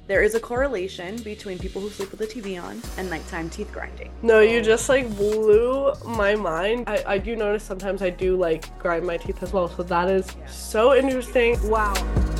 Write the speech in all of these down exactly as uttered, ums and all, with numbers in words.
There is a correlation between people who sleep with the T V on and nighttime teeth grinding. No, you just like blew my mind. I, I do notice sometimes I do like grind my teeth as well. So that is Yeah. so interesting. Wow.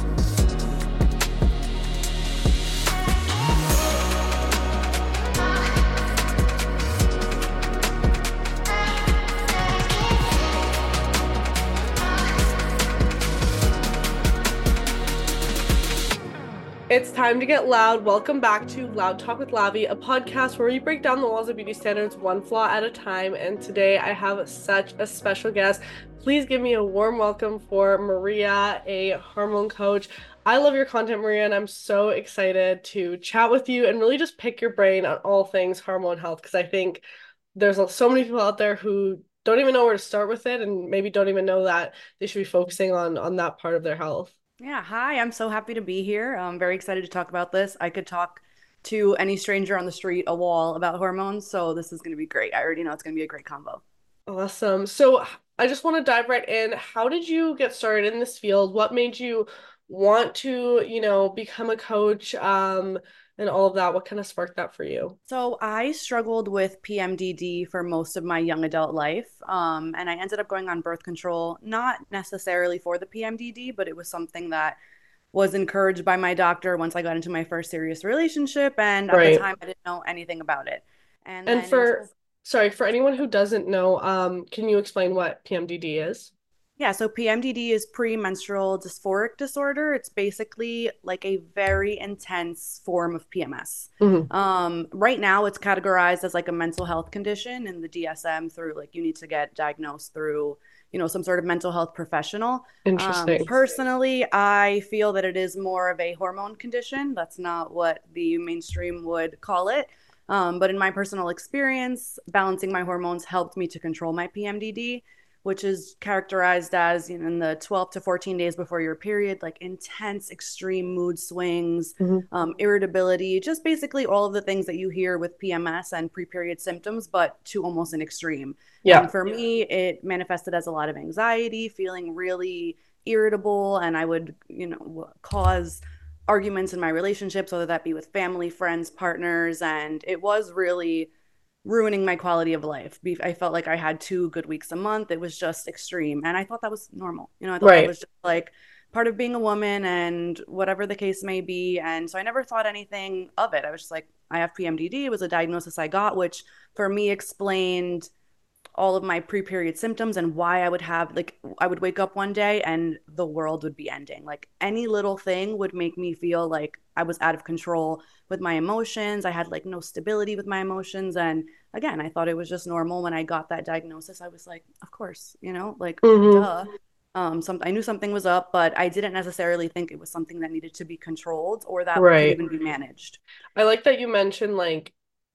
It's time to get loud. Welcome back to Loud Talk with Lavi, a podcast where we break down the walls of beauty standards one flaw at a time. And today I have such a special guest. Please give me a warm welcome for Maria, a hormone coach. I love your content, Maria, and I'm so excited to chat with you and really just pick your brain on all things hormone health, because I think there's so many people out there who don't even know where to start with it and maybe don't even know that they should be focusing on on that part of their health. Yeah, hi, I'm so happy to be here. I'm very excited to talk about this. I could talk to any stranger on the street, a wall, about hormones, so this is going to be great. I already know it's going to be a great combo. Awesome. So I just want to dive right in. How did you get started in this field? What made you want to, you know, become a coach, um, and all of that? What kind of sparked that for you? So I struggled with P M D D for most of my young adult life, um, and I ended up going on birth control, not necessarily for the P M D D, but it was something that was encouraged by my doctor once I got into my first serious relationship, and at the Right. time I didn't know anything about it. And And then it was for, sorry, for anyone who doesn't know, um, can you explain what P M D D is? Yeah, so P M D D is premenstrual dysphoric disorder. It's basically like a very intense form of P M S. Hmm. Um, right now, it's categorized as like a mental health condition in the D S M through like you need to get diagnosed through, you know, some sort of mental health professional. Um, Interesting. personally, I feel that it is more of a hormone condition. That's not what the mainstream would call it. Um, but in my personal experience, balancing my hormones helped me to control my P M D D, which is characterized as, you know, in the twelve to fourteen days before your period, like intense, extreme mood swings, Hmm. um, irritability, just basically all of the things that you hear with P M S and pre-period symptoms, but to almost an extreme. Yeah. And for me, it manifested as a lot of anxiety, feeling really irritable, and I would, you know, cause arguments in my relationships, whether that be with family, friends, partners, and it was really ruining my quality of life. I felt like I had two good weeks a month. It was just extreme. And I thought that was normal. You know, I thought that Right. was just like part of being a woman and whatever the case may be. And so I never thought anything of it. I was just like, I have P M D D. It was a diagnosis I got, which for me explained all of my pre-period symptoms and why I would have like I would wake up one day and the world would be ending. Like any little thing would make me feel like I was out of control with my emotions. I had like no stability with my emotions, and again, I thought it was just normal. When I got that diagnosis, I was like, of course, you know, like Hmm. duh. Um some I knew something was up, but I didn't necessarily think it was something that needed to be controlled or that could Right. even be managed. I like that you mentioned like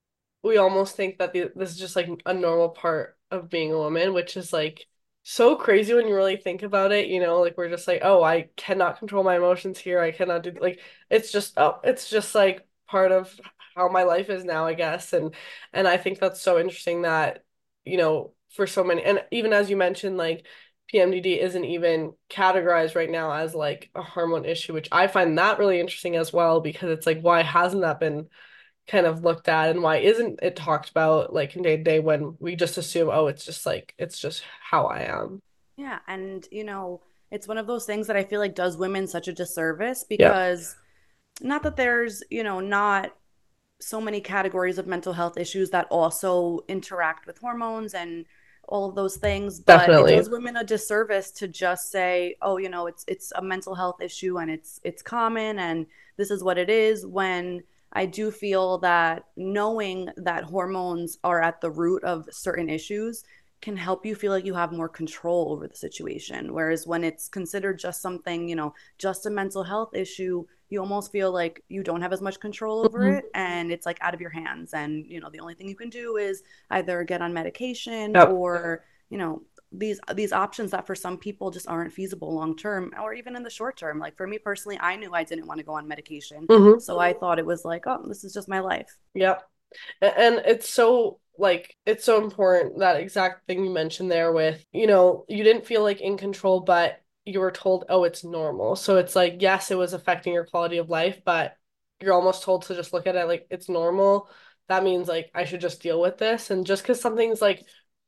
we almost think that the, this is just like a normal part of being a woman, which is like so crazy when you really think about it, you know, like we're just like, oh, I cannot control my emotions here. I cannot do like it's just oh, it's just like part of how my life is now, I guess. And and I think that's so interesting that, you know, for so many and even as you mentioned, like P M D D isn't even categorized right now as like a hormone issue, which I find that really interesting as well, because it's like, why hasn't that been kind of looked at, and why isn't it talked about like in day to day when we just assume, oh, it's just like it's just how I am. Yeah, and you know, it's one of those things that I feel like does women such a disservice Yeah, because not that there's, you know, not so many categories of mental health issues that also interact with hormones and all of those things, but it definitely. does women a disservice to just say, "Oh, you know, it's it's a mental health issue and it's it's common and this is what it is," when I do feel that knowing that hormones are at the root of certain issues can help you feel like you have more control over the situation. Whereas when it's considered just something, you know, just a mental health issue, you almost feel like you don't have as much control over Mhm. it and it's like out of your hands. And, you know, the only thing you can do is either get on medication Yep. or, you know, these these options that for some people just aren't feasible long term or even in the short term. Like for me personally, I knew I didn't want to go on medication. Hmm. So I thought it was like, oh, this is just my life. Yep. A- And it's so like it's so important, that exact thing you mentioned there with, you know, you didn't feel like in control, but you were told, oh, it's normal. So it's like, yes, it was affecting your quality of life, but you're almost told to just look at it like it's normal. That means like I should just deal with this. And just because something's like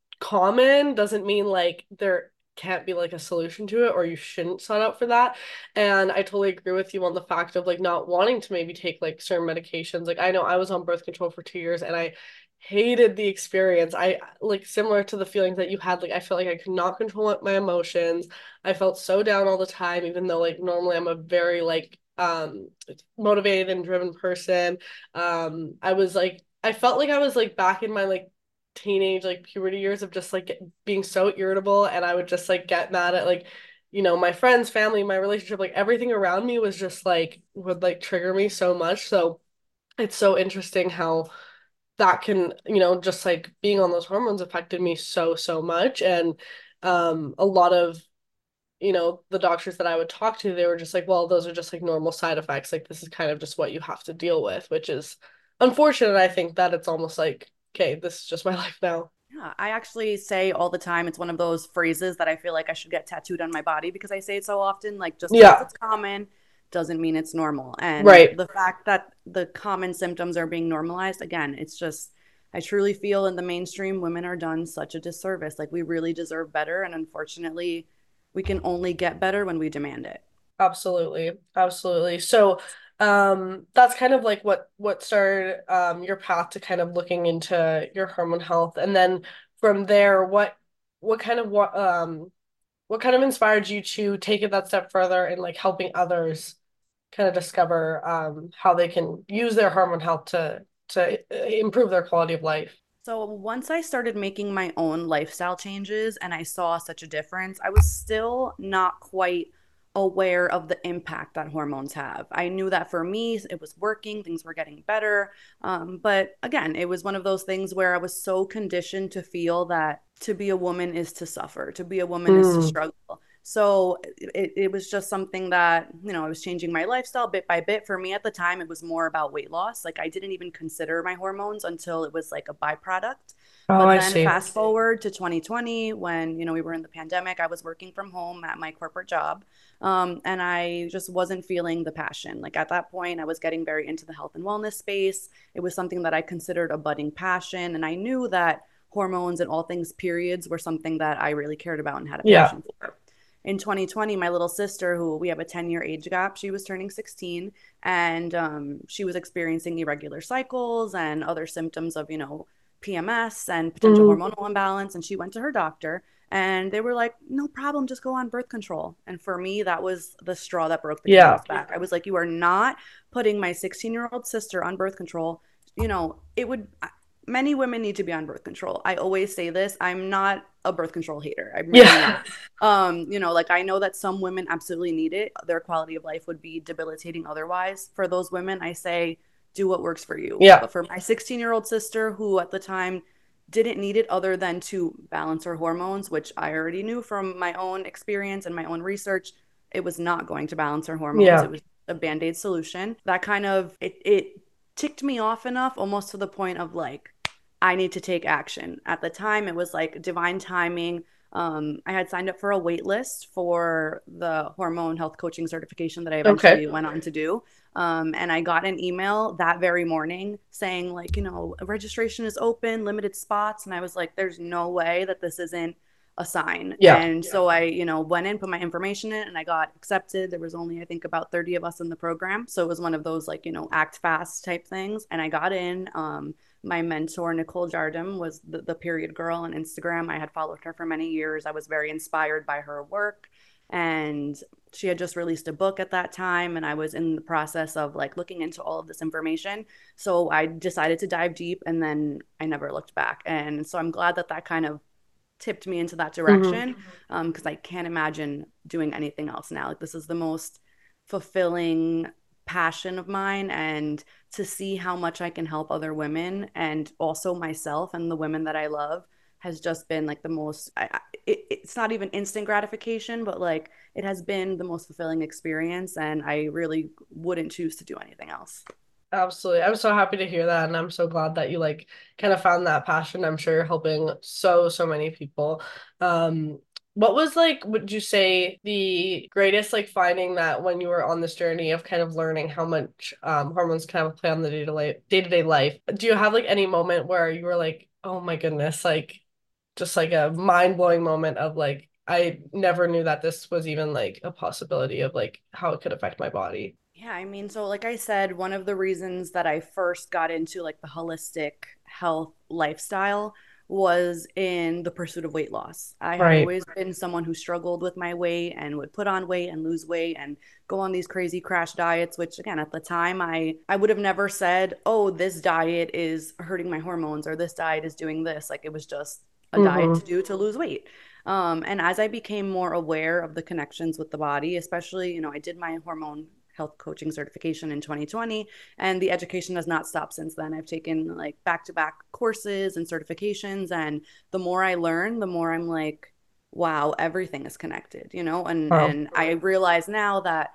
common doesn't mean like there can't be like a solution to it or you shouldn't sign up for that. And I totally agree with you on the fact of like not wanting to maybe take like certain medications. Like I know I was on birth control for two years and I hated the experience. I like similar to the feelings that you had. Like I felt like I could not control my emotions. I felt so down all the time, even though like normally I'm a very like um motivated and driven person. Um, I was like I felt like I was like back in my like teenage like puberty years of just like being so irritable, and I would just like get mad at like you know my friends, family, my relationship, like everything around me was just like would like trigger me so much. So it's so interesting how that can, you know, just like being on those hormones affected me so, so much. And um, a lot of, you know, the doctors that I would talk to, they were just like, well, those are just like normal side effects. Like, this is kind of just what you have to deal with, which is unfortunate. I think that it's almost like, okay, this is just my life now. Yeah, I actually say all the time, it's one of those phrases that I feel like I should get tattooed on my body because I say it so often, like just because Yeah, it's common doesn't mean it's normal. And right. the fact that the common symptoms are being normalized, again, it's just, I truly feel in the mainstream, women are done such a disservice. Like we really deserve better. And unfortunately, we can only get better when we demand it. Absolutely. Absolutely. So, um, that's kind of like what what started um your path to kind of looking into your hormone health. And then from there, what what kind of what um what kind of inspired you to take it that step further and like helping others kind of discover um how they can use their hormone health to to uh, improve their quality of life? So once I started making my own lifestyle changes and I saw such a difference, I was still not quite aware of the impact that hormones have. I knew that for me, it was working, things were getting better. Um, but again, it was one of those things where I was so conditioned to feel that to be a woman is to suffer, to be a woman is to Mm, struggle. So it, it was just something that, you know, I was changing my lifestyle bit by bit. For me at the time, it was more about weight loss. Like I didn't even consider my hormones until it was like a byproduct. oh, But I then see. fast forward to twenty twenty when, you know, we were in the pandemic, I was working from home at my corporate job. Um, and I just wasn't feeling the passion. Like at that point, I was getting very into the health and wellness space. It was something that I considered a budding passion. And I knew that hormones and all things periods were something that I really cared about and had a Yeah. passion for. In twenty twenty, my little sister, who we have a ten year age gap, she was turning sixteen and um, she was experiencing irregular cycles and other symptoms of, you know, P M S and potential Hmm. hormonal imbalance. And she went to her doctor and they were like, no problem, just go on birth control. And for me, that was the straw that broke the Yeah. camel's back. I was like, you are not putting my sixteen year old sister on birth control. You know, it would, many women need to be on birth control. I always say this. I'm not a birth control hater. I'm really Yeah. not. Um, you know, like I know that some women absolutely need it. Their quality of life would be debilitating otherwise. For those women, I say do what works for you. Yeah. But for my sixteen year old sister, who at the time didn't need it other than to balance her hormones, which I already knew from my own experience and my own research, it was not going to balance her hormones. Yeah. It was a band aid solution. That kind of it, it ticked me off enough, almost to the point of like, I need to take action. At the time, it was like divine timing. Um, I had signed up for a wait list for the hormone health coaching certification that I Okay. eventually went on to do. Um, and I got an email that very morning saying, like, you know, registration is open, limited spots. And I was like, there's no way that this isn't a sign. Yeah. And so I, you know, went in, put my information in, and I got accepted. There was only, I think, about thirty of us in the program. So it was one of those, like, you know, act fast type things. And I got in. Um, my mentor, Nicole Jardim, was the, the period girl on Instagram. I had followed her for many years. I was very inspired by her work. And she had just released a book at that time. And I was in the process of like looking into all of this information. So I decided to dive deep and then I never looked back. And so I'm glad that that kind of tipped me into that Hmm. direction um because I can't imagine doing anything else now. Like this is the most fulfilling passion of mine, and to see how much I can help other women and also myself and the women that I love has just been like the most I, it, it's not even instant gratification, but like it has been the most fulfilling experience and I really wouldn't choose to do anything else. Absolutely. I'm so happy to hear that. And I'm so glad that you like kind of found that passion. I'm sure you're helping so, so many people. Um, What was like, would you say the greatest like finding that when you were on this journey of kind of learning how much um hormones kind of play on the day-to-day day-to-day life? Do you have like any moment where you were like, oh my goodness, like just like a mind-blowing moment of like I never knew that this was even like a possibility of like how it could affect my body. Yeah, I mean, so like I said, one of the reasons that I first got into like the holistic health lifestyle was in the pursuit of weight loss. I had Right. always been someone who struggled with my weight and would put on weight and lose weight and go on these crazy crash diets, which again, at the time I I would have never said, "Oh, this diet is hurting my hormones," or "This diet is doing this." Like it was just a diet Mm-hmm. to do to lose weight. Um, and as I became more aware of the connections with the body, especially, you know, I did my hormone health coaching certification in twenty twenty, and the education has not stopped since then. I've taken like back to back courses and certifications, and the more I learn, the more I'm like, wow, everything is connected, you know? And Wow. and I realize now that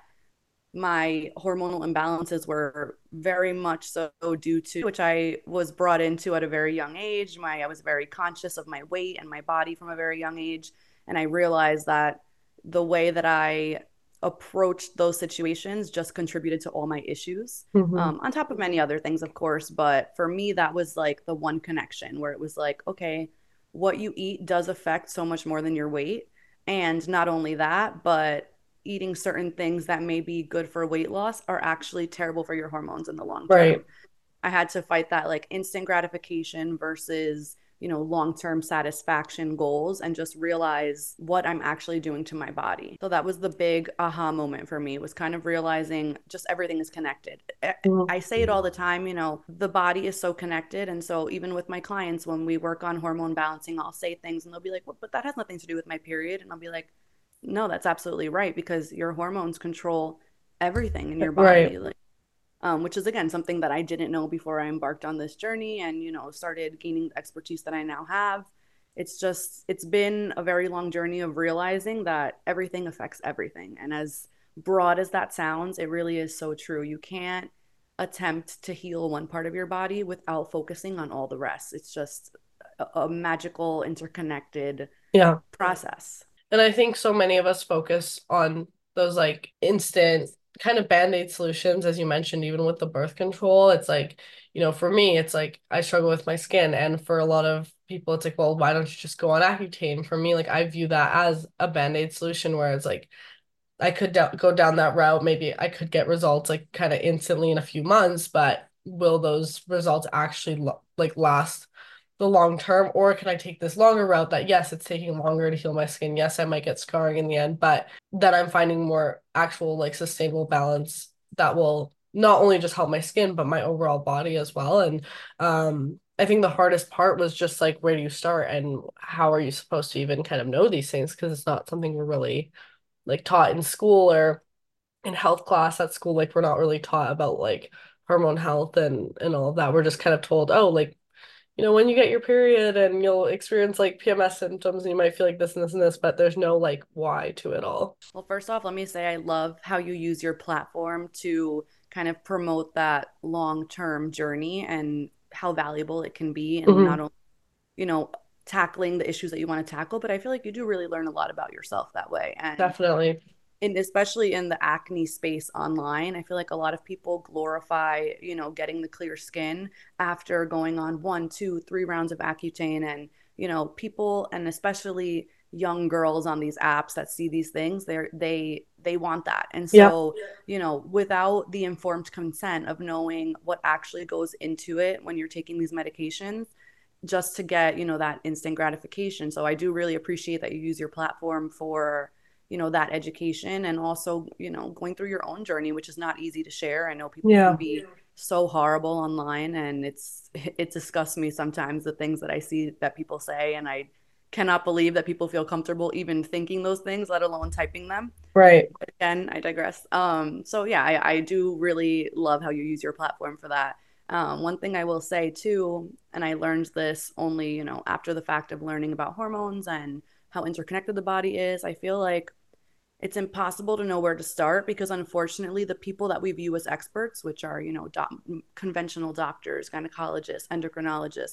my hormonal imbalances were very much so due to which I was brought into at a very young age. My I was very conscious of my weight and my body from a very young age, and I realized that the way that I approached those situations just contributed to all my issues. Mm-hmm. Um, on top of many other things, of course, but for me, that was like the one connection where it was like, okay, what you eat does affect so much more than your weight. And not only that, but eating certain things that may be good for weight loss are actually terrible for your hormones in the long Right. term. I had to fight that like instant gratification versus, you know, long-term satisfaction goals and just realize what I'm actually doing to my body. So that was the big aha moment for me, was kind of realizing just everything is connected. Mm-hmm. I say it all the time, you know, the body is so connected. And so even with my clients, when we work on hormone balancing, I'll say things and they'll be like, well, but that has nothing to do with my period. And I'll be like, no, that's absolutely right, because your hormones control everything in your Right. body. Like, um, which is again something that I didn't know before I embarked on this journey and, you know, started gaining the expertise that I now have. It's just, it's been a very long journey of realizing that everything affects everything. And as broad as that sounds, it really is so true. You can't attempt to heal one part of your body without focusing on all the rest. It's just a, a magical, interconnected Yeah. process. And I think so many of us focus on those like instant kind of band-aid solutions, as you mentioned, even with the birth control. It's like, you know, for me, it's like I struggle with my skin. And for a lot of people, it's like, well, why don't you just go on Accutane? For me, like I view that as a band-aid solution where it's like I could do- go down that route. Maybe I could get results like kind of instantly in a few months, but will those results actually lo- like last the long term? Or can I take this longer route that, yes, it's taking longer to heal my skin. Yes, I might get scarring in the end, but then I'm finding more actual like sustainable balance that will not only just help my skin, but my overall body as well. And um, I think the hardest part was just like, where do you start and how are you supposed to even kind of know these things? Because it's not something we're really like taught in school or in health class at school. Like we're not really taught about like hormone health and and all of that. We're just kind of told, oh, like, you know, when you get your period and you'll experience like P M S symptoms and you might feel like this and this and this, but there's no like why to it all. Well, first off, let me say I love how you use your platform to kind of promote that long-term journey and how valuable it can be, and Hmm. not only, you know, tackling the issues that you want to tackle, but I feel like you do really learn a lot about yourself that way. And Definitely. and especially in the acne space online, I feel like a lot of people glorify, you know, getting the clear skin after going on one, two, three rounds of Accutane. And, you know, people, and especially young girls on these apps that see these things, they're they they want that. And Yeah. so, you know, without the informed consent of knowing what actually goes into it when you're taking these medications, just to get, you know, that instant gratification. So I do really appreciate that you use your platform for, you know, that education, and also, you know, going through your own journey, which is not easy to share. I know people can Yeah. be so horrible online, and it's it disgusts me sometimes, the things that I see that people say, and I cannot believe that people feel comfortable even thinking those things, let alone typing them. Right. But again, I digress. Um, so yeah, I, I do really love how you use your platform for that. Um, one thing I will say too, and I learned this only, you know, after the fact of learning about hormones and how interconnected the body is, I feel like it's impossible to know where to start, because unfortunately the people that we view as experts, which are, you know, doc- conventional doctors, gynecologists, endocrinologists,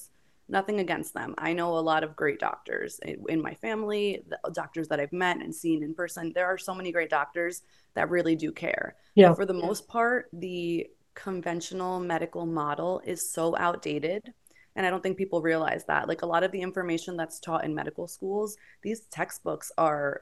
Nothing against them. I know a lot of great doctors in, in my family, the doctors that I've met and seen in person. There are so many great doctors that really do care. But Yeah, for the most part, the conventional medical model is so outdated. And I don't think people realize that. Like a lot of the information that's taught in medical schools, these textbooks are,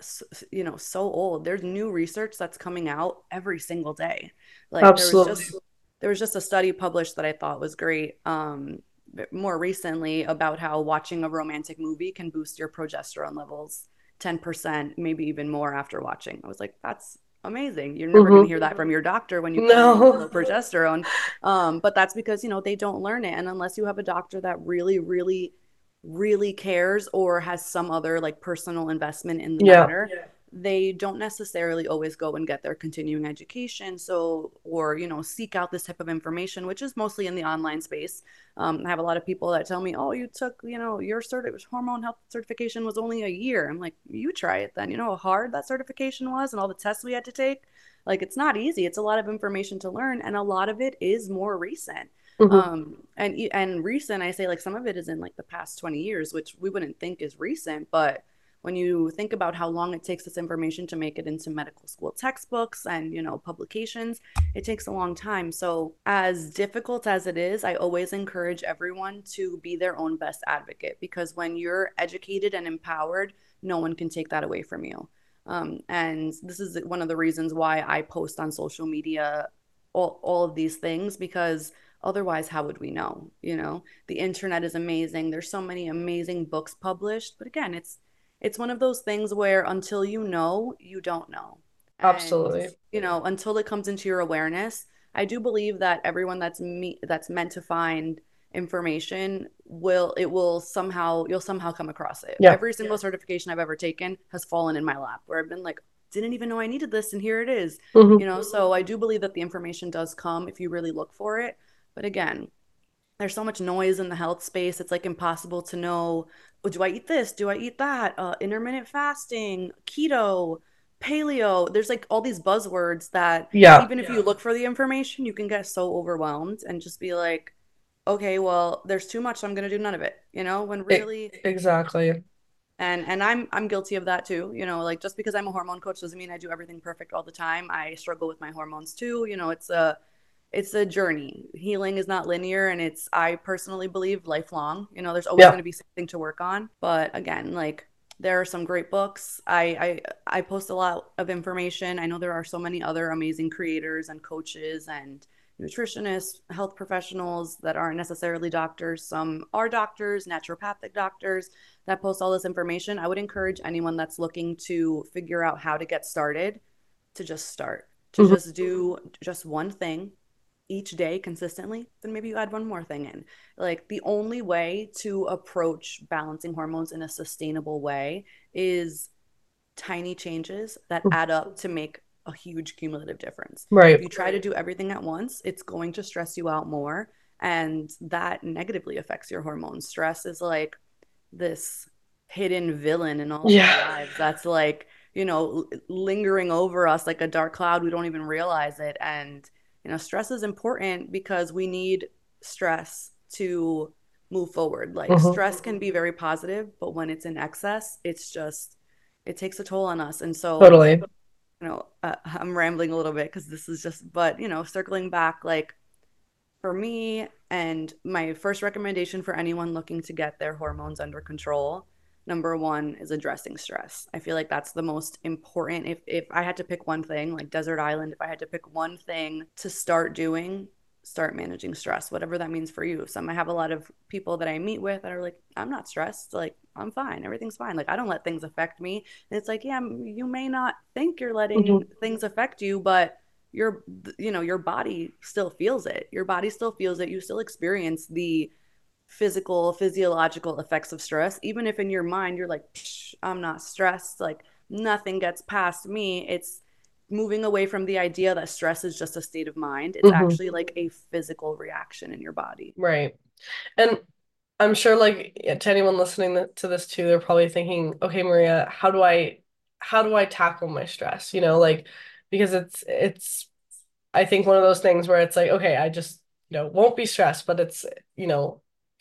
you know, so old. There's new research that's coming out every single day. Like there was absolutely. just there was just a study published that I thought was great. Um, more recently about how watching a romantic movie can boost your progesterone levels ten percent, maybe even more after watching. I was like, that's amazing. You're never going to Hmm. hear that from your doctor when you come in with No. low progesterone. Um, but that's because, you know, they don't learn it. And unless you have a doctor that really, really, really cares or has some other like personal investment in the Yeah. matter, yeah, they don't necessarily always go and get their continuing education. So, or, you know, seek out this type of information, which is mostly in the online space. um, I have a lot of people that tell me, oh, you took, you know, your cert- hormone health certification was only a year. I'm like, you try it then. You know how hard that certification was and all the tests we had to take? Like, it's not easy. It's a lot of information to learn. And a lot of it is more recent. Hmm. Um, and, and recent, I say like some of it is in like the past twenty years, which we wouldn't think is recent, but when you think about how long it takes this information to make it into medical school textbooks and, you know, publications, it takes a long time. So, as difficult as it is, I always encourage everyone to be their own best advocate because when you're educated and empowered, no one can take that away from you. Um, and this is one of the reasons why I post on social media all, all of these things because otherwise, how would we know? You know, the internet is amazing. There's so many amazing books published, but again, it's it's one of those things where until you know, you don't know. And, Absolutely. you know, until it comes into your awareness, I do believe that everyone that's me that's meant to find information will it will somehow you'll somehow come across it. Yeah. Every single certification I've ever taken has fallen in my lap where I've been like, didn't even know I needed this and here it is. Hmm. You know, so I do believe that the information does come if you really look for it. But again, there's so much noise in the health space. It's like impossible to know, oh, do I eat this? Do I eat that? Uh, intermittent fasting, keto, paleo. There's like all these buzzwords that Yeah. even if you look for the information, you can get so overwhelmed and just be like, okay, well, there's too much, so I'm going to do none of it, you know, when E- really exactly. and and I'm I'm guilty of that too. You know, like just because I'm a hormone coach doesn't mean I do everything perfect all the time. I struggle with my hormones too. You know, it's a it's a journey. Healing is not linear and it's I personally believe lifelong. You know, there's always going Yeah. to be something to work on. But again, like there are some great books. I I I post a lot of information. I know there are so many other amazing creators and coaches and nutritionists, health professionals that aren't necessarily doctors. Some are doctors, naturopathic doctors that post all this information. I would encourage anyone that's looking to figure out how to get started to just start, to Hmm. just do just one thing each day consistently, then maybe you add one more thing in. Like the only way to approach balancing hormones in a sustainable way is tiny changes that add up to make a huge cumulative difference. If Right. you try to do everything at once, it's going to stress you out more. And that negatively affects your hormones. Stress is like this hidden villain in all of our Yeah. lives that's like, you know, lingering over us like a dark cloud. We don't even realize it. And, you know, stress is important because we need stress to move forward. Like, Hmm. stress can be very positive, but when it's in excess, it's just, it takes a toll on us. And so, Totally. you know, uh, I'm rambling a little bit because this is just, but, you know, circling back, like, for me, and my first recommendation for anyone looking to get their hormones under control, number one is addressing stress. I feel like that's the most important. If if I had to pick one thing, like Desert Island, if I had to pick one thing to start doing, start managing stress, whatever that means for you. Some I have a lot of people that I meet with that are like, I'm not stressed. Like, I'm fine. Everything's fine. Like, I don't let things affect me. And it's like, yeah, you may not think you're letting Hmm. things affect you, but your you know your body still feels it. Your body still feels it. You still experience the physical physiological effects of stress, even if in your mind you're like, I'm not stressed, like nothing gets past me. It's moving away from the idea that stress is just a state of mind. It's Hmm. actually like a physical reaction in your body. Right. And I'm sure like yeah, to anyone listening to this too, they're probably thinking, okay, Maria, how do I how do I tackle my stress? You know, like because it's it's I think one of those things where it's like, okay, I just, you know, won't be stressed, but it's, you know,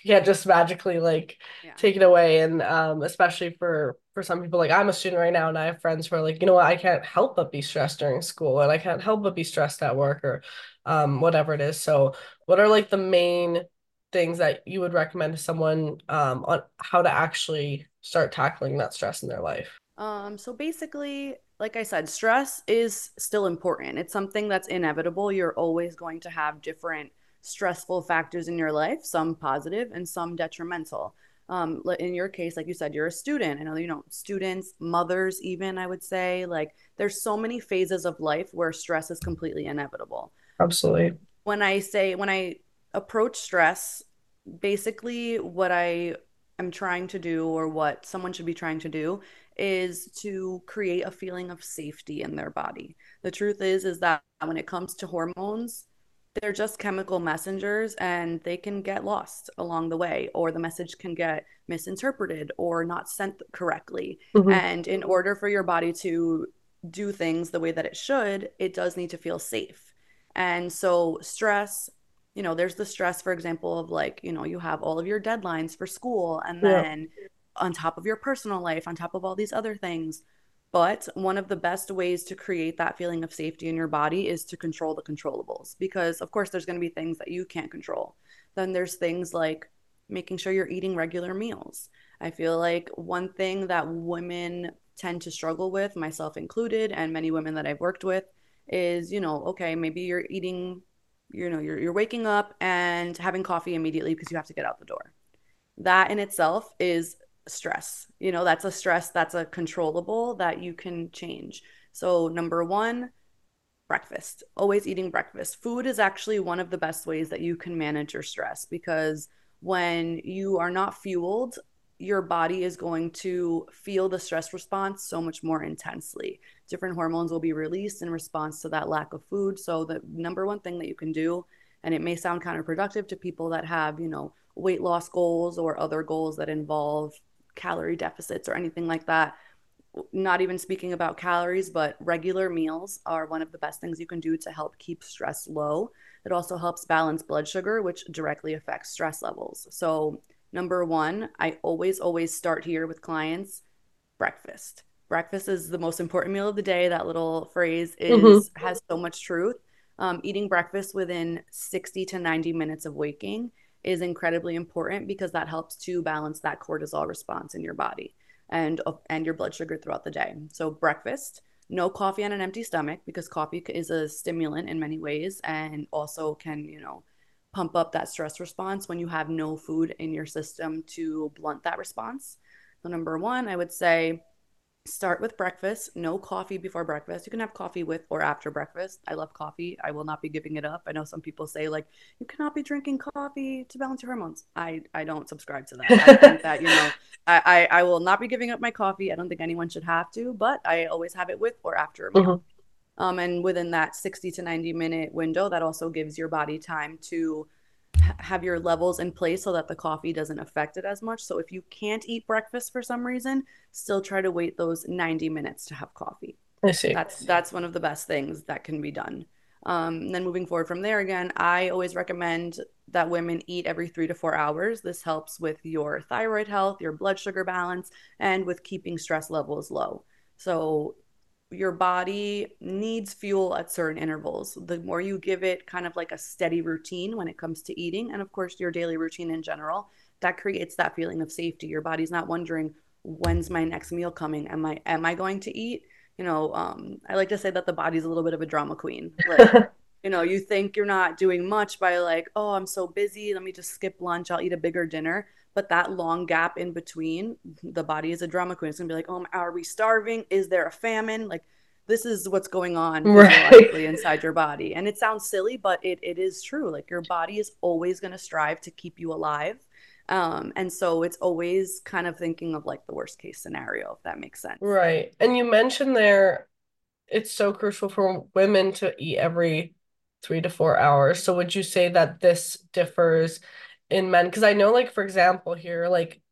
you can't just magically like Yeah. take it away. And um, especially for for some people, like I'm a student right now, and I have friends who are like, you know what, I can't help but be stressed during school, and I can't help but be stressed at work or um, whatever it is. So, what are like the main things that you would recommend to someone um, on how to actually start tackling that stress in their life? Um, so basically, like I said, stress is still important. It's something that's inevitable. You're always going to have different stressful factors in your life, some positive and some detrimental. Um, in your case, like you said, you're a student. I know, you know, students, mothers, even I would say, like there's so many phases of life where stress is completely inevitable. Absolutely. When I say, when I approach stress, basically what I am trying to do, or what someone should be trying to do, is to create a feeling of safety in their body. The truth is, is that when it comes to hormones, they're just chemical messengers and they can get lost along the way, or the message can get misinterpreted or not sent correctly. Hmm. And in order for your body to do things the way that it should, it does need to feel safe. And so, stress, you know, there's the stress, for example, of like, you know, you have all of your deadlines for school, and Yeah. then on top of your personal life, on top of all these other things. But one of the best ways to create that feeling of safety in your body is to control the controllables. Because, of course, there's going to be things that you can't control. Then there's things like making sure you're eating regular meals. I feel like one thing that women tend to struggle with, myself included, and many women that I've worked with, is, you know, okay, maybe you're eating, you know, you're, you're waking up and having coffee immediately because you have to get out the door. That in itself is stress. You know, that's a stress, that's a controllable that you can change. So, number one, breakfast, always eating breakfast. Food is actually one of the best ways that you can manage your stress, because when you are not fueled, your body is going to feel the stress response so much more intensely. Different hormones will be released in response to that lack of food. So, the number one thing that you can do, and it may sound counterproductive to people that have, you know, weight loss goals or other goals that involve calorie deficits or anything like that, not even speaking about calories, but regular meals are one of the best things you can do to help keep stress low. It also helps balance blood sugar, which directly affects stress levels. So, number one, I always, always start here with clients: breakfast. Breakfast is the most important meal of the day. That little phrase Hmm. is has so much truth. Um, eating breakfast within sixty to ninety minutes of waking is incredibly important, because that helps to balance that cortisol response in your body and and your blood sugar throughout the day. So breakfast, no coffee on an empty stomach, because coffee is a stimulant in many ways and also can, you know, pump up that stress response when you have no food in your system to blunt that response. So number one, I would say start with breakfast. No coffee before breakfast. You can have coffee with or after breakfast. I love coffee. I will not be giving it up. I know some people say like you cannot be drinking coffee to balance your hormones. I I don't subscribe to that. I think that, you know, I, I I will not be giving up my coffee. I don't think anyone should have to, but I always have it with or after a meal. Hmm. Um, and within that sixty to ninety minute window, that also gives your body time to have your levels in place so that the coffee doesn't affect it as much. So if you can't eat breakfast for some reason, still try to wait those ninety minutes to have coffee. I see. That's that's one of the best things that can be done. Um, and then moving forward from there, again, I always recommend that women eat every three to four hours. This helps with your thyroid health, your blood sugar balance, and with keeping stress levels low. So your body needs fuel at certain intervals. The more you give it kind of like a steady routine when it comes to eating, and of course, your daily routine in general, that creates that feeling of safety. Your body's not wondering, when's my next meal coming? Am I am I going to eat? You know, um, I like to say that the body's a little bit of a drama queen. Like, you know, you think you're not doing much by like, oh, I'm so busy. Let me just skip lunch. I'll eat a bigger dinner. But that long gap in between, the body is a drama queen. It's gonna be like, oh, are we starving? Is there a famine? Like, this is what's going on Right. physiologically inside your body. And it sounds silly, but it, it is true. Like, your body is always going to strive to keep you alive. Um, and so it's always kind of thinking of like the worst case scenario, if that makes sense. Right. And you mentioned there it's so crucial for women to eat every three to four hours. So would you say that this differs in men? Because I know, like, for example, here, like,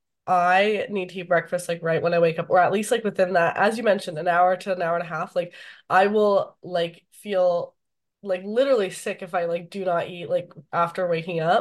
I need to eat breakfast like right when I wake up, or at least like within that, as you mentioned, an hour to an hour and a half. Like, I will like feel like literally sick if I like do not eat like after waking up.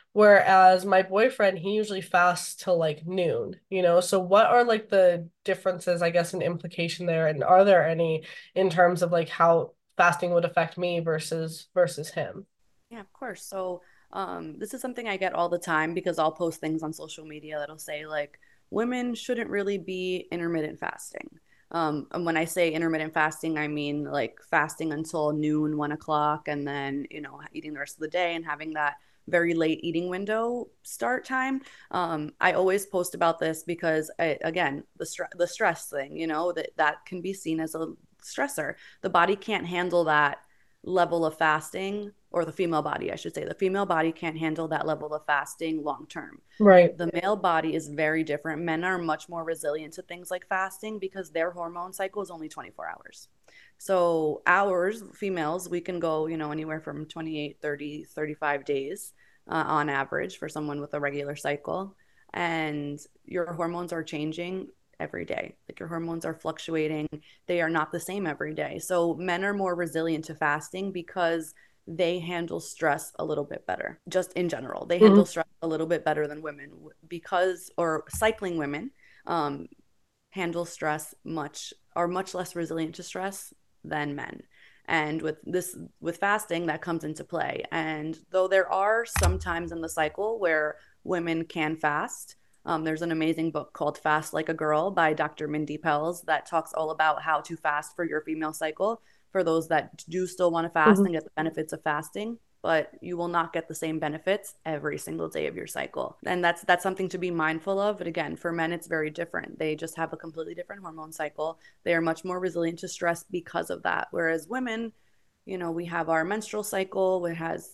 Whereas my boyfriend, he usually fasts till like noon, you know? So what are like the differences, I guess, and implication there? And are there any in terms of like how fasting would affect me versus versus him? Yeah, of course. So, um, this is something I get all the time because I'll post things on social media that'll say like women shouldn't really be intermittent fasting. Um, and when I say intermittent fasting, I mean like fasting until noon, one o'clock, and then, you know, eating the rest of the day and having that very late eating window start time. Um, I always post about this because I, again, the stress, the stress thing, you know, that that can be seen as a stressor. The body can't handle that level of fasting, or the female body, I should say. The female body can't handle that level of fasting long term. Right. The male body is very different. Men are much more resilient to things like fasting because their hormone cycle is only twenty-four hours. So, ours, females, we can go, you know, anywhere from twenty-eight, thirty, thirty-five days uh, on average for someone with a regular cycle. And your hormones are changing every day. Like your hormones are fluctuating, they are not the same every day. So men are more resilient to fasting because they handle stress a little bit better. Just in general, they handle Hmm. stress a little bit better than women because, or cycling women, um, handle stress much, are much less resilient to stress than men. And with this, with fasting, that comes into play. And though there are some times in the cycle where women can fast, um, there's an amazing book called Fast Like a Girl by Doctor Mindy Pelz that talks all about how to fast for your female cycle for those that do still want to fast Hmm. and get the benefits of fasting, but you will not get the same benefits every single day of your cycle. And that's that's something to be mindful of. But again, for men it's very different. They just have a completely different hormone cycle. They are much more resilient to stress because of that. Whereas women, you know, we have our menstrual cycle, which has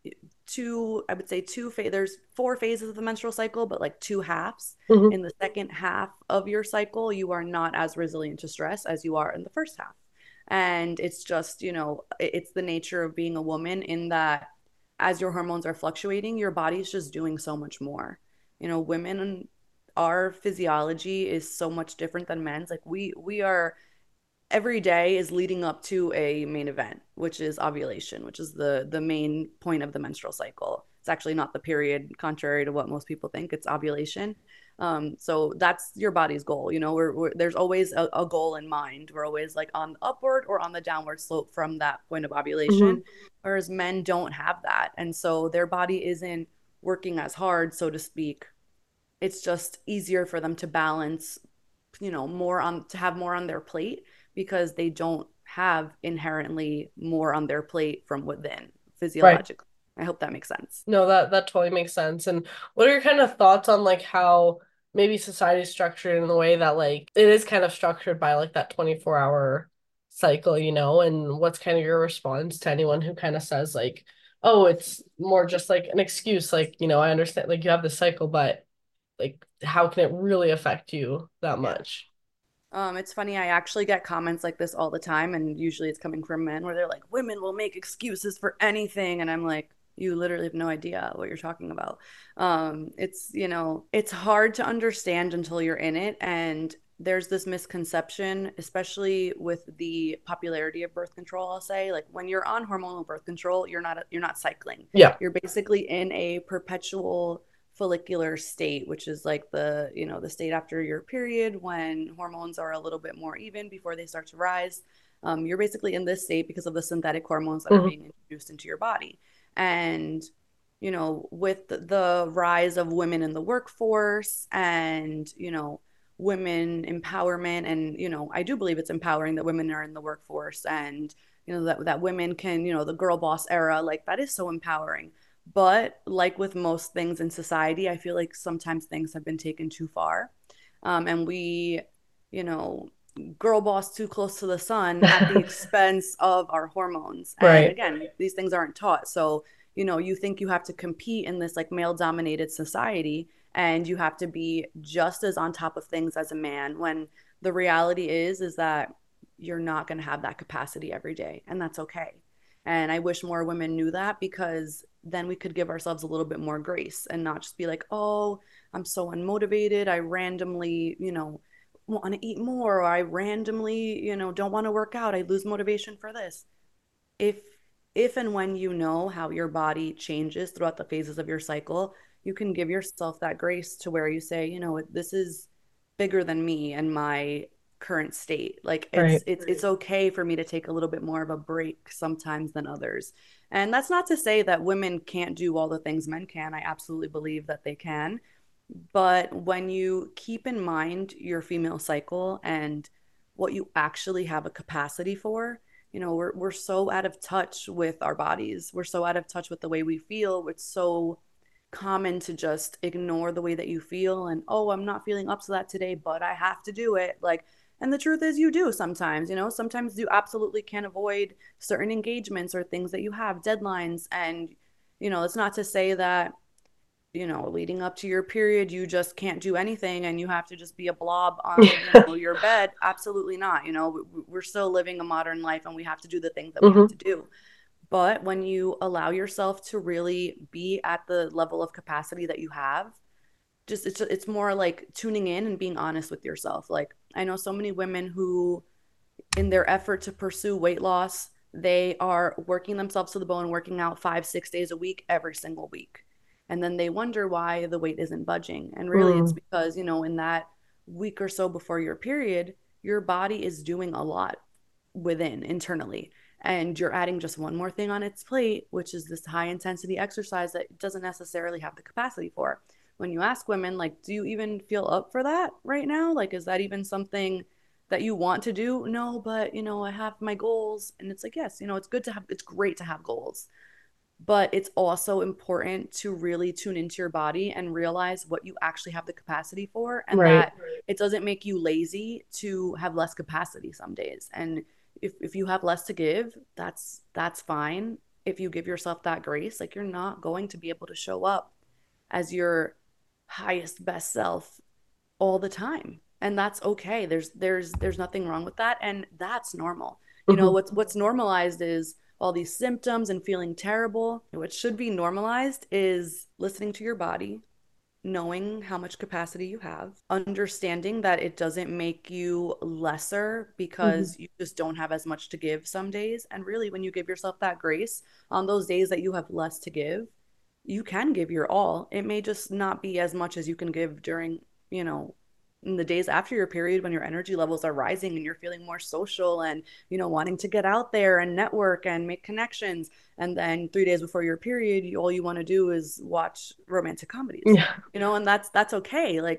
two, I would say two, there's four phases of the menstrual cycle, but like two halves. Hmm. In the second half of your cycle, you are not as resilient to stress as you are in the first half. And it's just, you know, it's the nature of being a woman in that as your hormones are fluctuating, your body's just doing so much more. You know, women, our physiology is so much different than men's. Like we we are, every day is leading up to a main event, which is ovulation, which is the the main point of the menstrual cycle. It's actually not the period, contrary to what most people think. It's ovulation. Um, so that's your body's goal. You know, we're, we're there's always a, a goal in mind. We're always like on the upward or on the downward slope from that point of Hmm. ovulation, whereas men don't have that, and so their body isn't working as hard, so to speak. It's just easier for them to balance, you know, more on, to have more on their plate because they don't have inherently more on their plate from within Right. physiologically. I hope that makes sense. No, that that totally makes sense. And what are your kind of thoughts on like how maybe society is structured in the way that like it is kind of structured by like that twenty-four hour cycle, you know? And what's kind of your response to anyone who kind of says like, oh, it's more just like an excuse, like, you know, I understand like you have this cycle, but like how can it really affect you that Yeah. much? Um, it's funny, I actually get comments like this all the time, and usually it's coming from men where they're like, women will make excuses for anything. And I'm like, you literally have no idea what you're talking about. Um, it's, you know, it's hard to understand until you're in it. And there's this misconception, especially with the popularity of birth control, I'll say, like when you're on hormonal birth control, you're not you're not cycling. Yeah. You're basically in a perpetual follicular state, which is like the, you know, the state after your period when hormones are a little bit more even before they start to rise. Um, you're basically in this state because of the synthetic hormones that are Hmm. being introduced into your body. And, you know, with the rise of women in the workforce and, you know, women empowerment, and, you know, I do believe it's empowering that women are in the workforce, and, you know, that, that women can, you know, the girl boss era, like that is so empowering. But like with most things in society, I feel like sometimes things have been taken too far. Um, and we, you know, girl boss too close to the sun at the expense of our hormones. And Right. again, these things aren't taught. So, you know, you think you have to compete in this like male dominated society and you have to be just as on top of things as a man, when the reality is is that you're not going to have that capacity every day, and that's okay. And I wish more women knew that, because then we could give ourselves a little bit more grace and not just be like, oh, I'm so unmotivated. I randomly, you know, want to eat more, or I randomly, you know, don't want to work out. I lose motivation for this. If if and when you know how your body changes throughout the phases of your cycle, you can give yourself that grace to where you say, you know, this is bigger than me and my current state. Like it's Right. it's it's okay for me to take a little bit more of a break sometimes than others. And that's not to say that women can't do all the things men can. I absolutely believe that they can. But when you keep in mind your female cycle and what you actually have a capacity for, you know, we're we're so out of touch with our bodies. We're so out of touch with the way we feel. It's so common to just ignore the way that you feel and, oh, I'm not feeling up to that today, but I have to do it. Like, and the truth is you do sometimes, you know, sometimes you absolutely can't avoid certain engagements or things that you have, deadlines. And, you know, it's not to say that, you know, leading up to your period, you just can't do anything and you have to just be a blob on, you know, your bed. Absolutely not. You know, we're still living a modern life and we have to do the things that we have Hmm. to do. But when you allow yourself to really be at the level of capacity that you have, just it's it's more like tuning in and being honest with yourself. Like I know so many women who in their effort to pursue weight loss, they are working themselves to the bone, working out five, six days a week, every single week. And then they wonder why the weight isn't budging. And really, it's Mm. because, you know, in that week or so before your period, your body is doing a lot within internally. And you're adding just one more thing on its plate, which is this high intensity exercise that it doesn't necessarily have the capacity for. When you ask women, like, do you even feel up for that right now? Like, is that even something that you want to do? No, but you know, I have my goals. And it's like, yes, you know, it's good to have, it's great to have goals, but it's also important to really tune into your body and realize what you actually have the capacity for, and Right. that it doesn't make you lazy to have less capacity some days. And if, if you have less to give, that's that's fine. If you give yourself that grace, like you're not going to be able to show up as your highest best self all the time, and that's okay. There's there's there's nothing wrong with that, and that's normal. You know, Hmm. what's what's normalized is all these symptoms and feeling terrible. What should be normalized is listening to your body, knowing how much capacity you have, understanding that it doesn't make you lesser Hmm. because you just don't have as much to give some days. And really, when you give yourself that grace on those days that you have less to give, you can give your all. It may just not be as much as you can give during, you know, in the days after your period when your energy levels are rising and you're feeling more social and, you know, wanting to get out there and network and make connections. And then three days before your period, you, all you want to do is watch romantic comedies, Yeah. you know, and that's that's okay. Like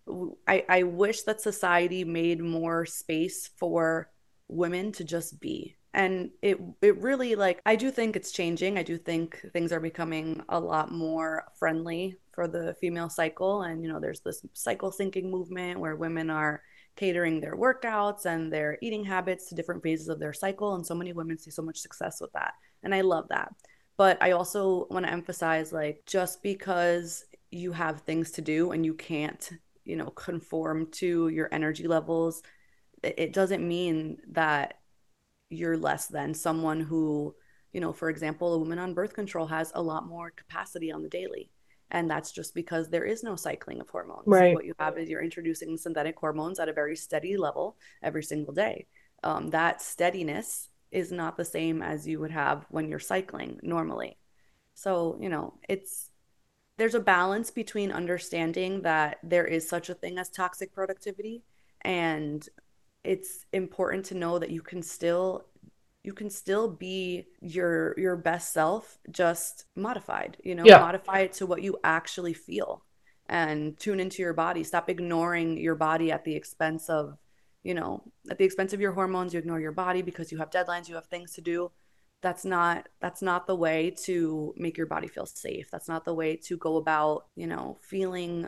I, I wish that society made more space for women to just be. And it it really, like, I do think it's changing. I do think things are becoming a lot more friendly for the female cycle. And, you know, there's this cycle syncing movement where women are catering their workouts and their eating habits to different phases of their cycle. And so many women see so much success with that. And I love that. But I also want to emphasize, like, just because you have things to do and you can't, you know, conform to your energy levels, it doesn't mean that you're less than someone who, you know, for example, a woman on birth control has a lot more capacity on the daily. And that's just because there is no cycling of hormones. Right. What you have is you're introducing synthetic hormones at a very steady level every single day. Um, that steadiness is not the same as you would have when you're cycling normally. So, you know, it's there's a balance between understanding that there is such a thing as toxic productivity, and it's important to know that you can still you can still be your your best self, just modified, you know, Yeah. modify it to what you actually feel and tune into your body. Stop ignoring your body at the expense of, you know, at the expense of your hormones. You ignore your body because you have deadlines, you have things to do. That's not that's not the way to make your body feel safe. That's not the way to go about, you know, feeling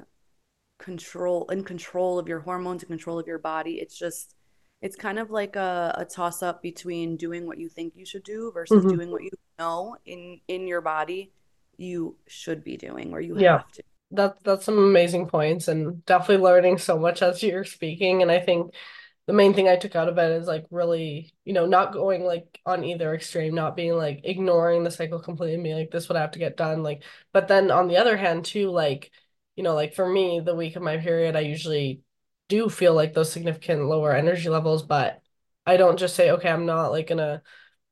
control in control of your hormones, in control of your body. It's just it's kind of like a, a toss up between doing what you think you should do versus Hmm. doing what you know in in your body you should be doing, or you Yeah. have to. That that's some amazing points and definitely learning so much as you're speaking. And I think the main thing I took out of it is like really, you know, not going like on either extreme, not being like ignoring the cycle completely and being like, this would have to get done. Like, but then on the other hand, too, like, you know, like for me, the week of my period, I usually do feel like those significant lower energy levels, but I don't just say, okay, I'm not like gonna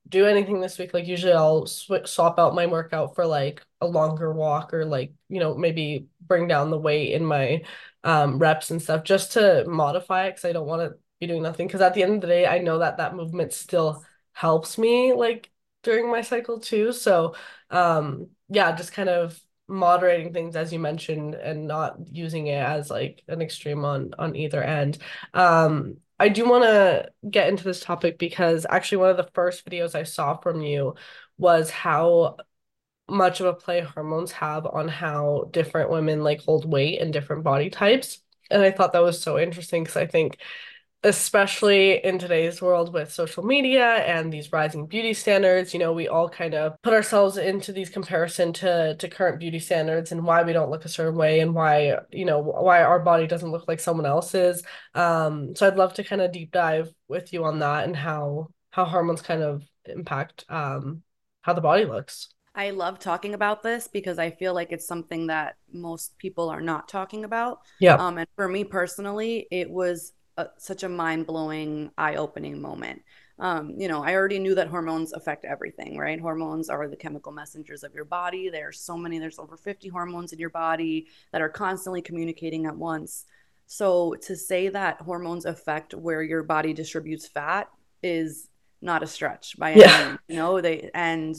do anything this week. Like usually I'll sw swap out my workout for like a longer walk or like, you know, maybe bring down the weight in my um reps and stuff just to modify it because I don't want to be doing nothing. Because at the end of the day, I know that that movement still helps me like during my cycle too. So um yeah, just kind of moderating things as you mentioned and not using it as like an extreme on on either end. Um I do want to get into this topic because actually one of the first videos I saw from you was how much of a play hormones have on how different women like hold weight and different body types. And I thought that was so interesting because I think especially in today's world with social media and these rising beauty standards, you know, we all kind of put ourselves into these comparison to to current beauty standards and why we don't look a certain way and why, you know, why our body doesn't look like someone else's. Um, so I'd love to kind of deep dive with you on that and how how hormones kind of impact um how the body looks. I love talking about this because I feel like it's something that most people are not talking about. Yeah. Um, and for me personally, it was a, such a mind-blowing, eye-opening moment. Um, you know, I already knew that hormones affect everything, right? Hormones are the chemical messengers of your body. There are so many, there's over fifty hormones in your body that are constantly communicating at once. So to say that hormones affect where your body distributes fat is not a stretch by any Yeah. means. You know, they and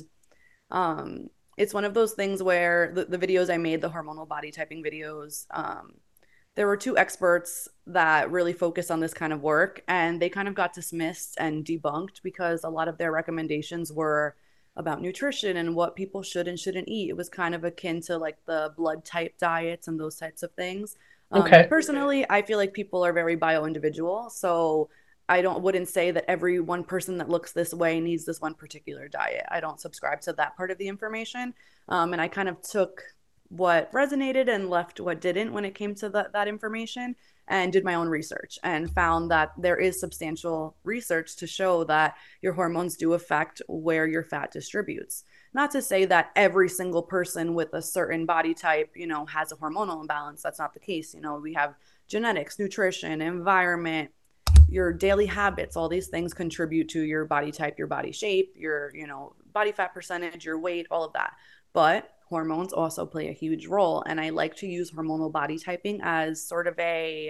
um, it's one of those things where the, the videos I made, the hormonal body typing videos, um, there were two experts that really focus on this kind of work, and they kind of got dismissed and debunked because a lot of their recommendations were about nutrition and what people should and shouldn't eat. It was kind of akin to like the blood type diets and those types of things. Um, Okay. personally, I feel like people are very bio individual. So I don't wouldn't say that every one person that looks this way needs this one particular diet. I don't subscribe to that part of the information. Um, and I kind of took what resonated and left what didn't when it came to the, that information and did my own research and found that there is substantial research to show that your hormones do affect where your fat distributes. Not to say that every single person with a certain body type, you know, has a hormonal imbalance. That's not the case. You know, we have genetics, nutrition, environment, your daily habits, all these things contribute to your body type, your body shape, your, you know, body fat percentage, your weight, all of that. But hormones also play a huge role. And I like to use hormonal body typing as sort of a,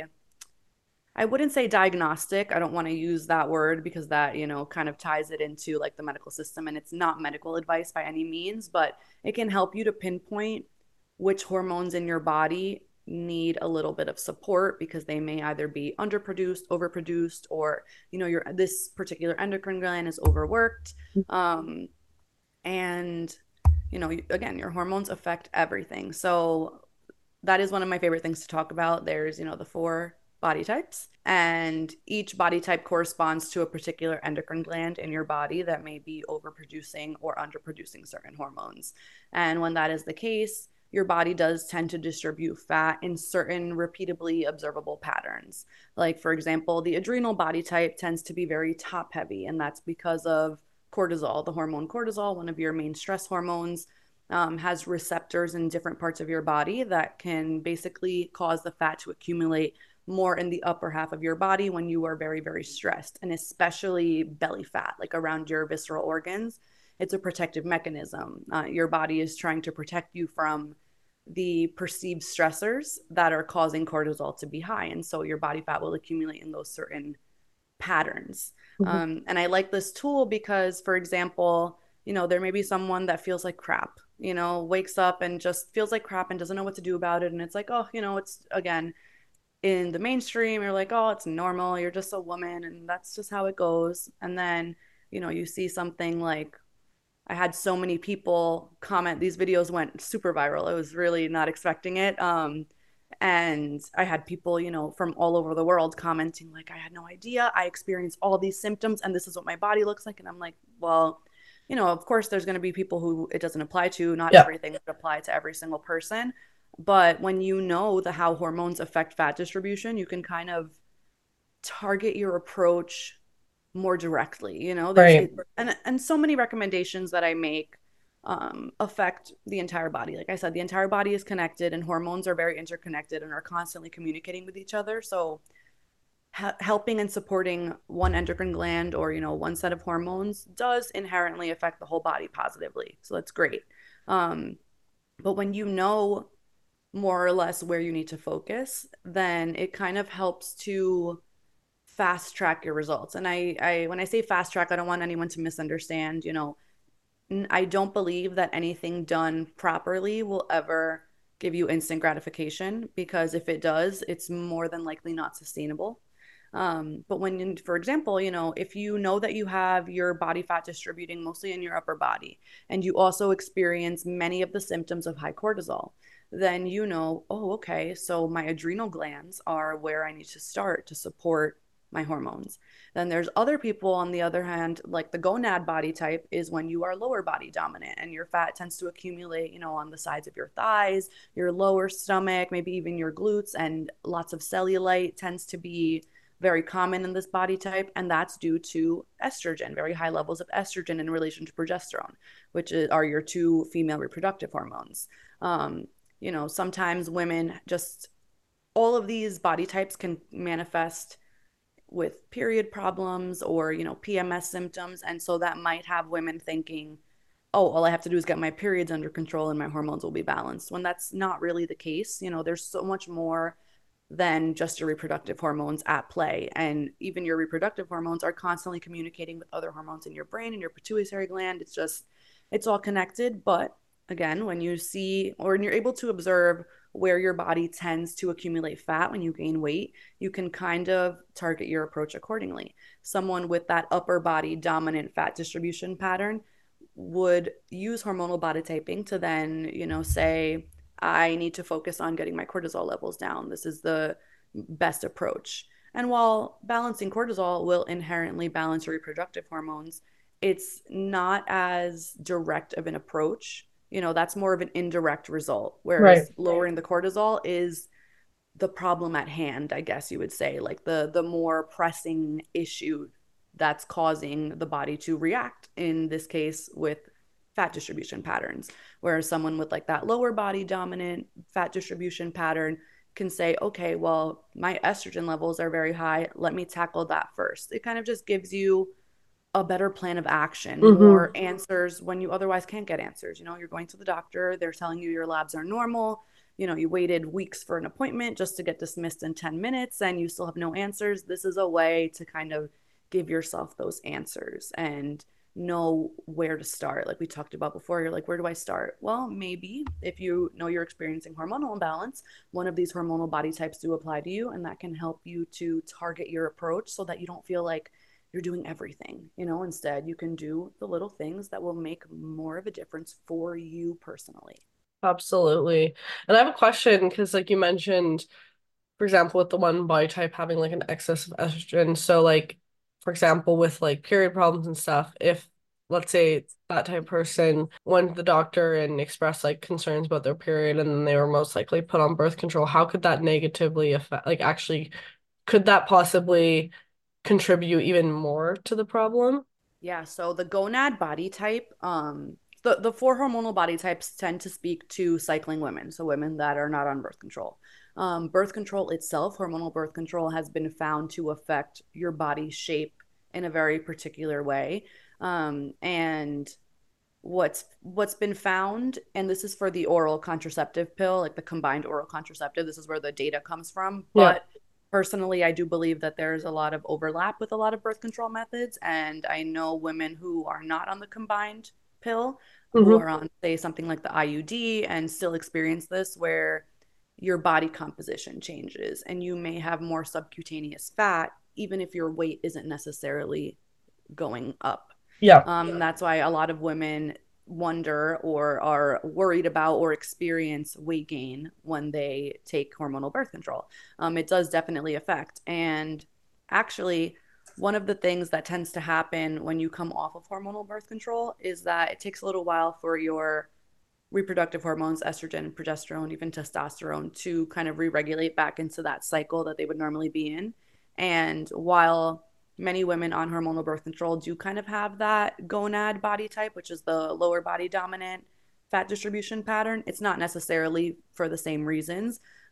I wouldn't say diagnostic. I don't want to use that word because that, you know, kind of ties it into like the medical system and it's not medical advice by any means, but it can help you to pinpoint which hormones in your body need a little bit of support because they may either be underproduced, overproduced, or, you know, your this particular endocrine gland is overworked. Um, and you know, again, your hormones affect everything. So that is one of my favorite things to talk about. There's, you know, the four body types, and each body type corresponds to a particular endocrine gland in your body that may be overproducing or underproducing certain hormones. And when that is the case, your body does tend to distribute fat in certain repeatably observable patterns. Like, for example, the adrenal body type tends to be very top heavy, and that's because of cortisol, the hormone cortisol, one of your main stress hormones, um, has receptors in different parts of your body that can basically cause the fat to accumulate more in the upper half of your body when you are very, very stressed, and especially belly fat, like around your visceral organs. It's a protective mechanism. Uh, your body is trying to protect you from the perceived stressors that are causing cortisol to be high. And so your body fat will accumulate in those certain patterns. Mhm. Um, and I like this tool because, for example, you know, there may be someone that feels like crap, you know, wakes up and just feels like crap and doesn't know what to do about it. And it's like, oh, you know, it's again in the mainstream, you're like, oh, it's normal. You're just a woman and that's just how it goes. And then, you know, you see something like, I had so many people comment. These videos went super viral. I was really not expecting it. Um, and I had people, you know, from all over the world commenting, like, I had no idea. I experienced all these symptoms, and this is what my body looks like. And I'm like, well, you know, of course, there's going to be people who it doesn't apply to. Not Yeah. everything would apply to every single person. But when you know the how hormones affect fat distribution, you can kind of target your approach more directly. You know, there's Right. it, and and so many recommendations that I make um, affect the entire body. Like I said, the entire body is connected, and hormones are very interconnected and are constantly communicating with each other. So helping and supporting one endocrine gland or, you know, one set of hormones does inherently affect the whole body positively. So that's great. Um, but when you know more or less where you need to focus, then it kind of helps to fast track your results. And I, I when I say fast track, I don't want anyone to misunderstand. You know, I don't believe that anything done properly will ever give you instant gratification, because if it does, it's more than likely not sustainable. Um, but when, for example, you know, if you know that you have your body fat distributing mostly in your upper body, and you also experience many of the symptoms of high cortisol, then you know, oh, okay, so my adrenal glands are where I need to start to support my hormones. Then there's other people, on the other hand, like the gonad body type is when you are lower body dominant and your fat tends to accumulate, you know, on the sides of your thighs, your lower stomach, maybe even your glutes, and lots of cellulite tends to be very common in this body type, and that's due to estrogen, very high levels of estrogen in relation to progesterone, which is, are your two female reproductive hormones. Um, you know, sometimes women just, all of these body types can manifest with period problems or, you know, P M S symptoms. And so that might have women thinking, oh, all I have to do is get my periods under control and my hormones will be balanced, when that's not really the case. You know, there's so much more than just your reproductive hormones at play. And even your reproductive hormones are constantly communicating with other hormones in your brain and your pituitary gland. It's just, it's all connected. But again, when you see, or when you're able to observe where your body tends to accumulate fat when you gain weight, you can kind of target your approach accordingly. Someone with that upper body dominant fat distribution pattern would use hormonal body typing to then, you know, say, I need to focus on getting my cortisol levels down. This is the best approach. And while balancing cortisol will inherently balance your reproductive hormones, it's not as direct of an approach. You know, that's more of an indirect result, Right. whereas lowering the cortisol is the problem at hand, I guess you would say, like the the more pressing issue that's causing the body to react, in this case with fat distribution patterns. Whereas someone with like that lower body dominant fat distribution pattern can say, okay, well, my estrogen levels are very high, let me tackle that first. It kind of just gives you a better plan of action, Mm-hmm. more answers when you otherwise can't get answers. You know, you're going to the doctor, they're telling you your labs are normal. You know, you waited weeks for an appointment just to get dismissed in ten minutes and you still have no answers. This is a way to kind of give yourself those answers and know where to start. Like we talked about before, you're like, where do I start? Well, maybe if you know you're experiencing hormonal imbalance, one of these hormonal body types do apply to you, and that can help you to target your approach so that you don't feel like you're doing everything. You know, instead you can do the little things that will make more of a difference for you personally. Absolutely. And I have a question because, like you mentioned, for example, with the one body type having like an excess of estrogen. So, like, for example, with like period problems and stuff, if let's say that type of person went to the doctor and expressed like concerns about their period and then they were most likely put on birth control, how could that negatively affect, like, actually, could that possibly contribute even more to the problem? Yeah, so the gonad body type, um, the, the four hormonal body types tend to speak to cycling women, so women that are not on birth control. Um, birth control itself, hormonal birth control, has been found to affect your body shape in a very particular way. Um, and what's what's been found, and this is for the oral contraceptive pill, like the combined oral contraceptive, this is where the data comes from. Yeah. But personally, I do believe that there's a lot of overlap with a lot of birth control methods, and I know women who are not on the combined pill, who Mm-hmm. are on, say, something like the I U D, and still experience this, where your body composition changes and you may have more subcutaneous fat even if your weight isn't necessarily going up. Yeah. Um, that's why a lot of women wonder or are worried about or experience weight gain when they take hormonal birth control. Um, it does definitely affect. And actually, one of the things that tends to happen when you come off of hormonal birth control is that it takes a little while for your reproductive hormones, estrogen, progesterone, even testosterone, to kind of re regulate back into that cycle that they would normally be in. And while many women on hormonal birth control do kind of have that gonad body type, which is the lower body dominant fat distribution pattern, it's not necessarily for the same reasons.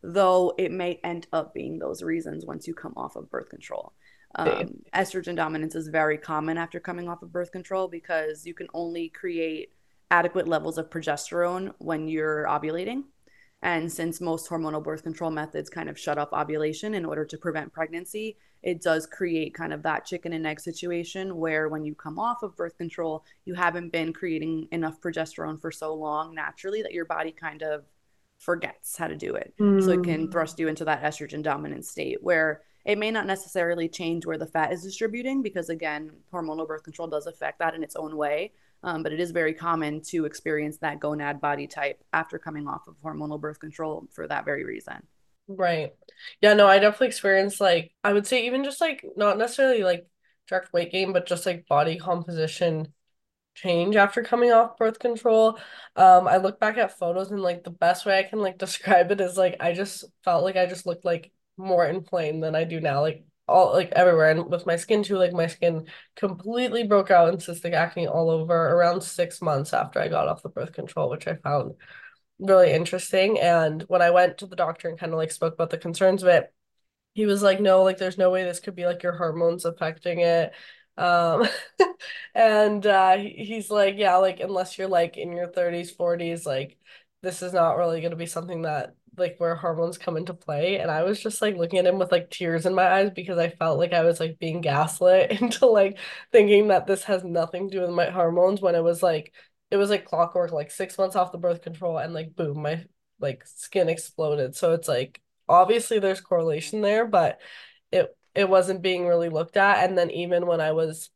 though it may end up being those reasons once you come off of birth control. See. Um, estrogen dominance is very common after coming off of birth control because you can only create adequate levels of progesterone when you're ovulating. And since most hormonal birth control methods kind of shut off ovulation in order to prevent pregnancy, it does create kind of that chicken and egg situation where when you come off of birth control, you haven't been creating enough progesterone for so long naturally that your body kind of forgets how to do it. So it Mm, can thrust you into that estrogen dominant state where it may not necessarily change where the fat is distributing because, again, hormonal birth control does affect that in its own way. Um, but it is very common to experience that gonad body type after coming off of hormonal birth control for that very reason. right. Yeah, no, I definitely experienced like I would say even just like not necessarily like direct weight gain, but just like body composition change after coming off birth control. Um, I look back at photos and like the best way I can like describe it is like I just felt like I just looked like more inflamed than I do now. Like all like everywhere and with my skin too, like my skin completely broke out in cystic acne all over around six months after I got off the birth control, which I found really interesting. And when I went to the doctor and kind of like spoke about the concerns of it, he was like, no, like there's no way this could be like your hormones affecting it. Um, and uh he's like, yeah, like unless you're like in your thirties, forties, like this is not really gonna be something that like where hormones come into play. And I was just like looking at him with like tears in my eyes because I felt like I was like being gaslit into like thinking that this has nothing to do with my hormones when it was like it was like clockwork, like six months off the birth control and like boom, my like skin exploded. So it's like obviously there's correlation there, but it it wasn't being really looked at. And then even when I was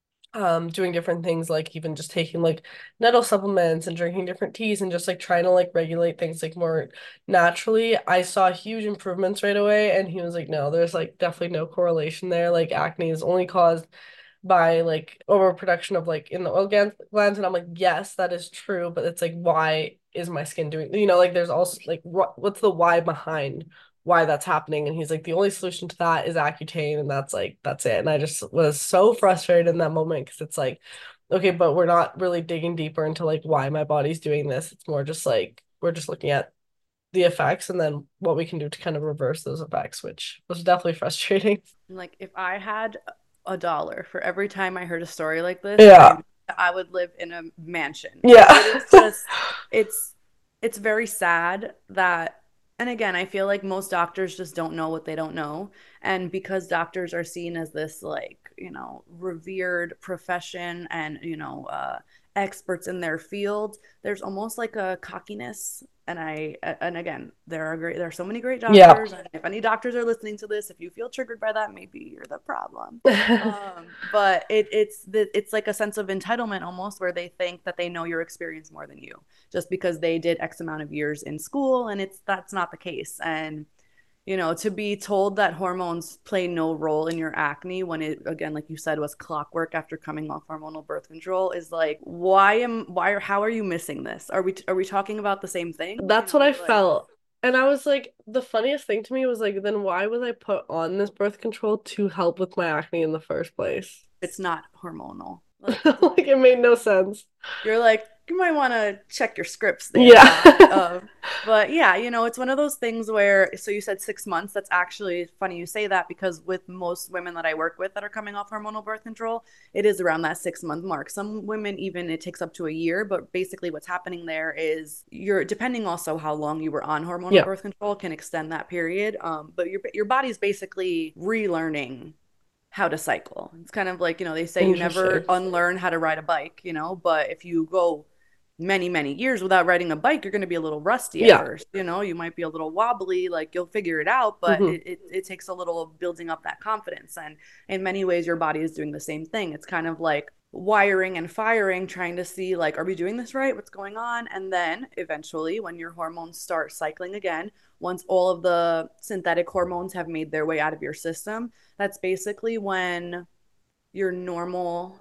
um doing different things like even just taking like nettle supplements and drinking different teas and just like trying to like regulate things like more naturally, I saw huge improvements right away. And he was like, no, there's like definitely no correlation there. Like acne is only caused by like overproduction of like in the oil glands, glands and I'm like yes that is true but it's like why is my skin doing you know like there's also like what what's the why behind why that's happening and he's like the only solution to that is Accutane and that's like that's it and I just was so frustrated in that moment because it's like okay but we're not really digging deeper into like why my body's doing this it's more just like we're just looking at the effects and then what we can do to kind of reverse those effects which was definitely frustrating. Like if I had a dollar for every time I heard a story like this, Yeah. I I would live in a mansion. Like Yeah. it is just it's it's very sad that and again, I feel like most doctors just don't know what they don't know. And because doctors are seen as this like, you know, revered profession and, you know, uh experts in their field, there's almost like a cockiness and I and again there are great there are so many great Yeah. doctors and if any doctors are listening to this if you feel triggered by that maybe you're the problem um but it it's the, it's like a sense of entitlement almost where they think that they know your experience more than you just because they did x amount of years in school and it's that's not the case and you know, to be told that hormones play no role in your acne when it again, like you said, was clockwork after coming off hormonal birth control is like, why am why or how are you missing this? Are we are we talking about the same thing? You That's what I know, like felt. And I was like, the funniest thing to me was like, then why was I put on this birth control to help with my acne in the first place? it's not hormonal. Like Like it made no sense. you're like you might want to check your scripts there, Yeah. doc. Um, but yeah, you know, it's one of those things where. So you said six months. That's actually funny you say that because with most women that I work with that are coming off hormonal birth control, it is around that six month mark. Some women even it takes up to a year. But basically, what's happening there is you're depending also how long you were on hormonal Yeah. birth control can extend that period. Um, but your your body's basically relearning how to cycle. It's kind of like, you know, they say you never Interesting. unlearn how to ride a bike, you know, but if you go many, many years without riding a bike, you're going to be a little rusty at Yeah. first. You know, you might be a little wobbly, like you'll figure it out, but Hmm. it, it, it takes a little building up that confidence. And in many ways, your body is doing the same thing. It's kind of like wiring and firing, trying to see, like, are we doing this right? What's going on? And then eventually, when your hormones start cycling again, once all of the synthetic hormones have made their way out of your system, that's basically when your normal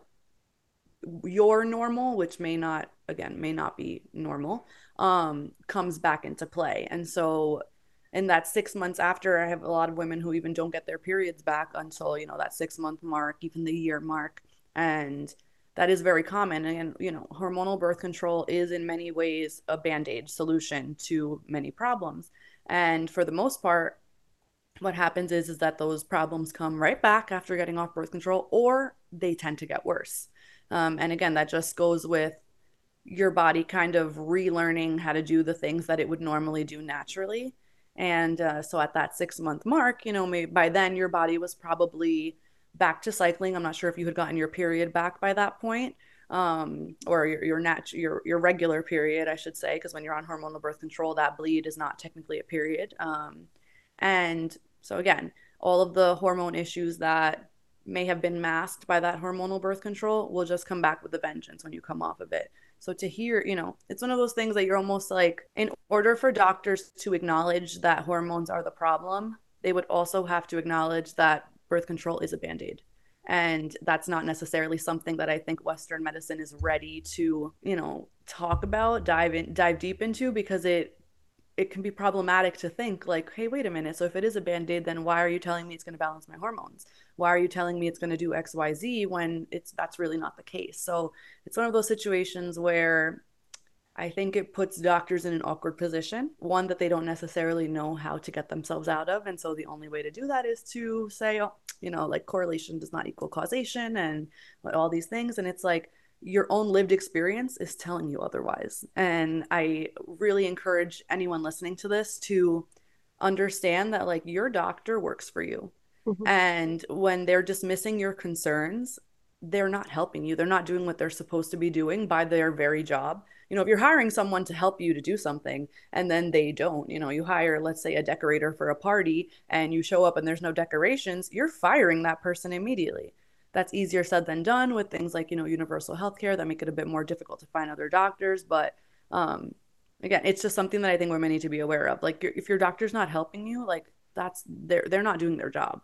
your normal, which may not, again, may not be normal, um, comes back into play. And so, in that six months after, I have a lot of women who even don't get their periods back until, you know, that six month mark, even the year mark. And that is very common. And, you know, hormonal birth control is in many ways a band-aid solution to many problems. And for the most part, what happens is is that those problems come right back after getting off birth control, or they tend to get worse. Um, and again, that just goes with your body kind of relearning how to do the things that it would normally do naturally. And uh, so at that six month mark, you know, maybe by then your body was probably back to cycling. I'm not sure if you had gotten your period back by that point, um, or your your nat your your regular period, I should say, because when you're on hormonal birth control, that bleed is not technically a period. Um, and so again, all of the hormone issues that may have been masked by that hormonal birth control will just come back with a vengeance when you come off of it. So to hear, you know, it's one of those things that you're almost like, in order for doctors to acknowledge that hormones are the problem, they would also have to acknowledge that birth control is a band-aid. And that's not necessarily something that I think Western medicine is ready to, you know, talk about, dive in, dive deep into, because it it can be problematic to think like, hey, wait a minute. So if it is a band-aid, then why are you telling me it's going to balance my hormones? Why are you telling me it's going to do X, Y, Z when it's that's really not the case? So it's one of those situations where I think it puts doctors in an awkward position, one that they don't necessarily know how to get themselves out of. And so the only way to do that is to say, oh, you know, like correlation does not equal causation and all these things. And it's like, your own lived experience is telling you otherwise. And I really encourage anyone listening to this to understand that, like, your doctor works for you. Mhm. And when they're dismissing your concerns, they're not helping you. They're not doing what they're supposed to be doing by their very job. You know, if you're hiring someone to help you to do something and then they don't, you know, you hire, let's say, a decorator for a party and you show up and there's no decorations, you're firing that person immediately. That's easier said than done with things like, you know, universal healthcare that make it a bit more difficult to find other doctors. But um, again, it's just something that I think women need to be aware of. Like, if your doctor's not helping you, like, that's they're they're not doing their job.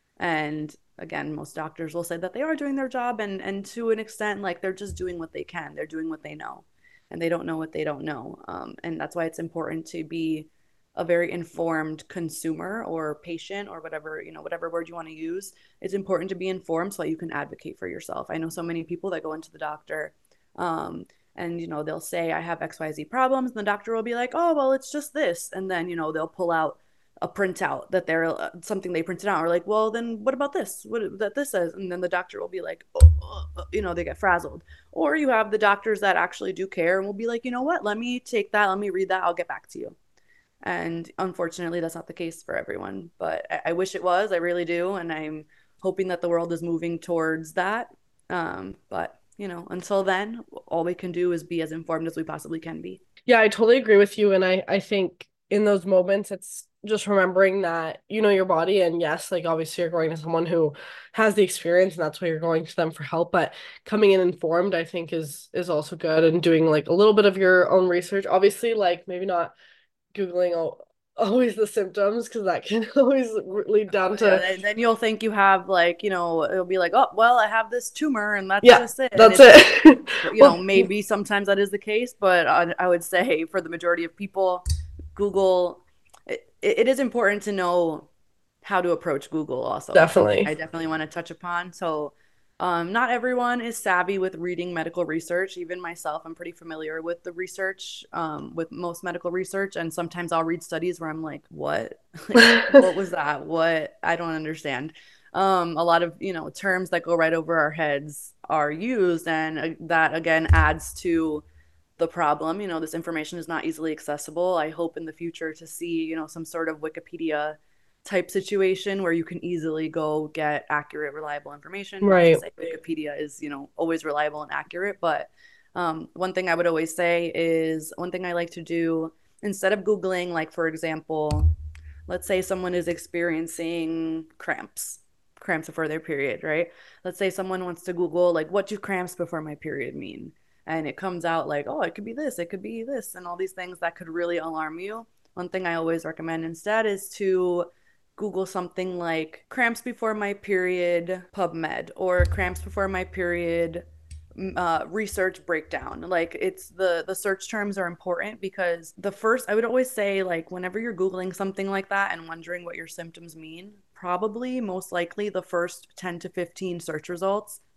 And again, most doctors will say that they are doing their job, and and to an extent, like, they're just doing what they can. They're doing what they know, and they don't know what they don't know. Um, and that's why it's important to be a very informed consumer or patient or whatever, you know, whatever word you want to use. It's important to be informed so that you can advocate for yourself. I know so many people that go into the doctor, um, and, you know, they'll say, I have X Y Z problems. And the doctor will be like, oh, well, it's just this. And then, you know, they'll pull out a printout that they're uh, something they printed out, or like, well, then what about this, what that this says? And then the doctor will be like, oh, oh, you know, they get frazzled. Or you have the doctors that actually do care and will be like, you know what, let me take that, let me read that, I'll get back to you. And unfortunately, that's not the case for everyone, but I, I wish it was. I really do. And I'm hoping that the world is moving towards that. Um, but, you know, until then, all we can do is be as informed as we possibly can be. Yeah, I totally agree with you. And I, I think in those moments, it's just remembering that you know your body. And yes, like obviously you're going to someone who has the experience and that's why you're going to them for help. But coming in informed, I think is is also good, and doing like a little bit of your own research. Obviously, like maybe not Googling all, always the symptoms because that can always lead down Oh, yeah, to, and then you'll think you have, like, you know, it'll be like, oh, well, I have this tumor and that's yeah, just it. And that's it's like, it. you know, Well, maybe sometimes that is the case, but I, I would say for the majority of people, Google, it, it is important to know how to approach Google also. It's something definitely. I definitely want to touch upon. So, um, not everyone is savvy with reading medical research. Even myself, I'm pretty familiar with the research, um, with most medical research. And sometimes I'll read studies where I'm like, what? Like, what was that? What? I don't understand. Um, a lot of, you know, terms that go right over our heads are used, and uh, that again adds to the problem. You know, this information is not easily accessible. I hope in the future to see, you know, some sort of Wikipedia type situation where you can easily go get accurate, reliable information. Not to Right. say Wikipedia is, you know, always reliable and accurate, but um, one thing I would always say is one thing I like to do instead of Googling, like, for example, let's say someone is experiencing cramps, cramps before their period, right? Let's say someone wants to Google, like, what do cramps before my period mean? And it comes out like, oh, it could be this, it could be this, and all these things that could really alarm you. One thing I always recommend instead is to Google something like cramps before my period PubMed, or cramps before my period uh, research breakdown. Like, it's the the search terms are important, because the first, I would always say, like, whenever you're Googling something like that and wondering what your symptoms mean, probably most likely the first ten to fifteen search results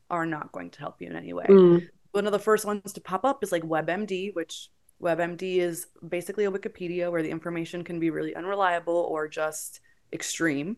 are not going to help you in any way. Mm. One of the first ones to pop up is like WebMD, which WebMD is basically a Wikipedia where the information can be really unreliable or just extreme.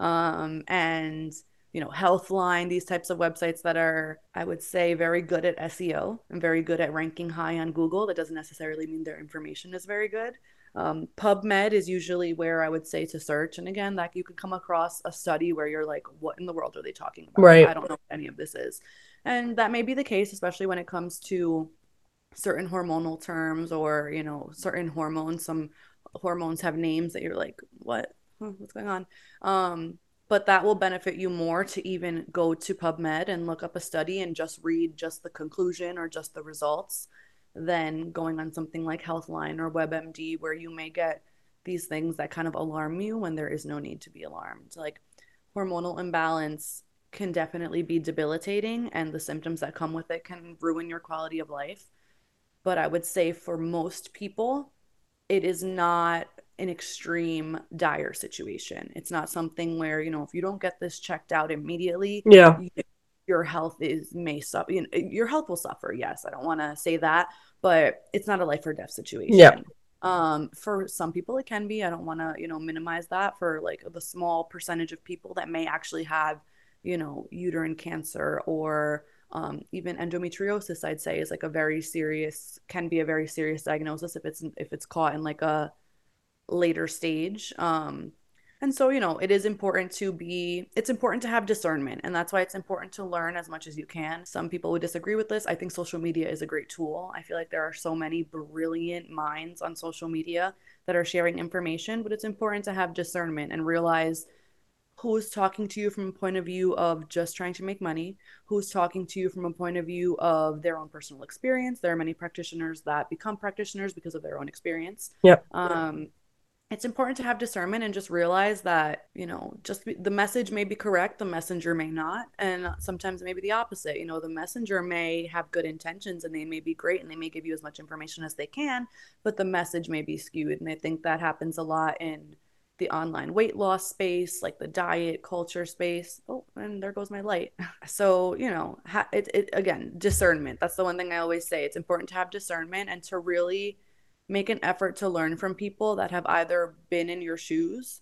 Um, and you know, Healthline, these types of websites that are, I would say, very good at S E O and very good at ranking high on Google. That doesn't necessarily mean their information is very good. Um, PubMed is usually where I would say to search. And again, that you could come across a study where you're like, what in the world are they talking about? Like, I Right. don't know what any of this is. And that may be the case, especially when it comes to certain hormonal terms or, you know, certain hormones. Some hormones have names that you're like, what? Huh, what's going on? Um, but that will benefit you more to even go to PubMed and look up a study and just read just the conclusion or just the results than going on something like Healthline or WebMD, where you may get these things that kind of alarm you when there is no need to be alarmed. Like hormonal imbalance can definitely be debilitating, and the symptoms that come with it can ruin your quality of life. But I would say for most people, it is not an extreme dire situation. It's not something where, you know, if you don't get this checked out immediately, Yeah. you, your health is may suffer. You know, your health will suffer. Yes, I don't want to say that, but it's not a life or death Yeah. situation. Um, for some people, it can be. I don't want to, you know, minimize that for like the small percentage of people that may actually have, you know, uterine cancer or um, even endometriosis. I'd say is like a very serious, can be a very serious diagnosis if it's if it's caught in like a later stage. Um, and so, you know, it is important to be, it's important to have discernment. And that's why it's important to learn as much as you can. Some people would disagree with this. I think social media is a great tool. I feel like there are so many brilliant minds on social media that are sharing information, but it's important to have discernment and realize who's talking to you from a point of view of just trying to make money, who's talking to you from a point of view of their own personal experience. There are many practitioners that become practitioners because of their own experience. Yep. Um, it's important to have discernment and just realize that, you know, just the message may be correct, the messenger may not. And sometimes maybe the opposite. You know, the messenger may have good intentions and they may be great and they may give you as much information as they can, but the message may be skewed. And I think that happens a lot in the online weight loss space, like the diet culture space. Oh, and there goes my light. So, you know, ha- it, it again, discernment. That's the one thing I always say. It's important to have discernment and to really make an effort to learn from people that have either been in your shoes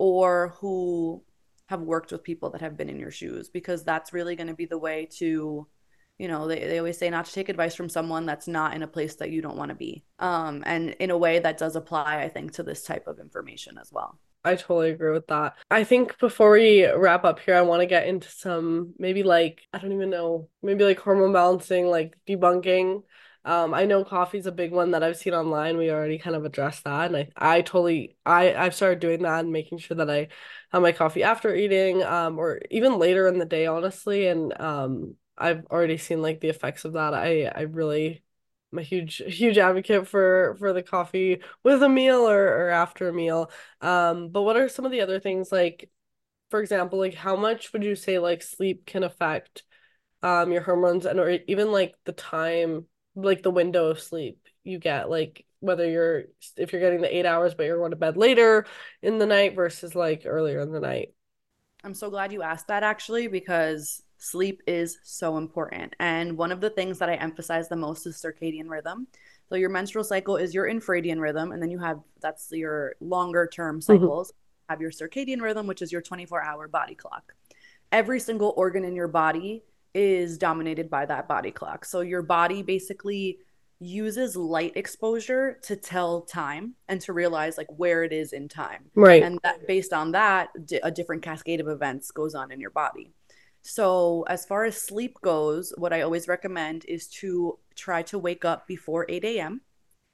or who have worked with people that have been in your shoes, because that's really going to be the way to, you know, they, they always say not to take advice from someone that's not in a place that you don't want to be. Um, and in a way that does apply, I think, to this type of information as well. I totally agree with that. I think before we wrap up here, I want to get into some maybe like, I don't even know, maybe like hormone balancing, like debunking. Um, I know coffee's a big one that I've seen online. We already kind of addressed that. And I, I totally, I, I've started doing that and making sure that I have my coffee after eating, um, or even later in the day, honestly. And um, I've already seen like the effects of that. I, I really I'm a huge, huge advocate for for the coffee with a meal or, or after a meal. Um, but what are some of the other things like, for example, like how much would you say like sleep can affect um your hormones and or even like the time, like the window of sleep you get, like whether you're if you're getting the eight hours but you're going to bed later in the night versus like earlier in the night. I'm so glad you asked that actually, because sleep is so important. And one of the things that I emphasize the most is circadian rhythm. So your menstrual cycle is your infradian rhythm, and then you have that's your longer term Hmm. cycles. Have your circadian rhythm, which is your twenty-four hour body clock. Every single organ in your body is dominated by that body clock. So your body basically uses light exposure to tell time and to realize like where it is in time. Right. And that based on that, a different cascade of events goes on in your body. So, as far as sleep goes, what I always recommend is to try to wake up before eight a m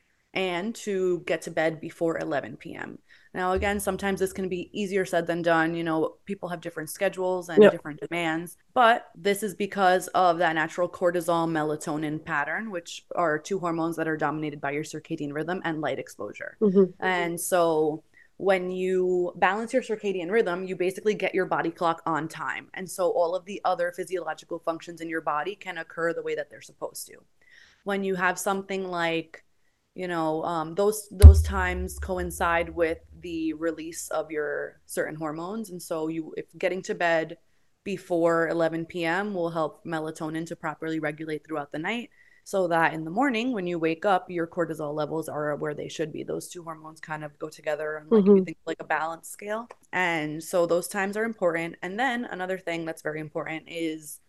and to get to bed before eleven p m. Now, again, sometimes this can be easier said than done. You know, people have different schedules and Yep. different demands, but this is because of that natural cortisol melatonin pattern, which are two hormones that are dominated by your circadian rhythm and light exposure. Hmm. And so, when you balance your circadian rhythm, you basically get your body clock on time. And so, all of the other physiological functions in your body can occur the way that they're supposed to. When you have something like, you know, um, those those times coincide with the release of your certain hormones, and so you if getting to bed before eleven p m will help melatonin to properly regulate throughout the night so that in the morning when you wake up, your cortisol levels are where they should be. Those two hormones kind of go together, and like if you Hmm. think like a balance scale. And so those times are important. And then another thing that's very important is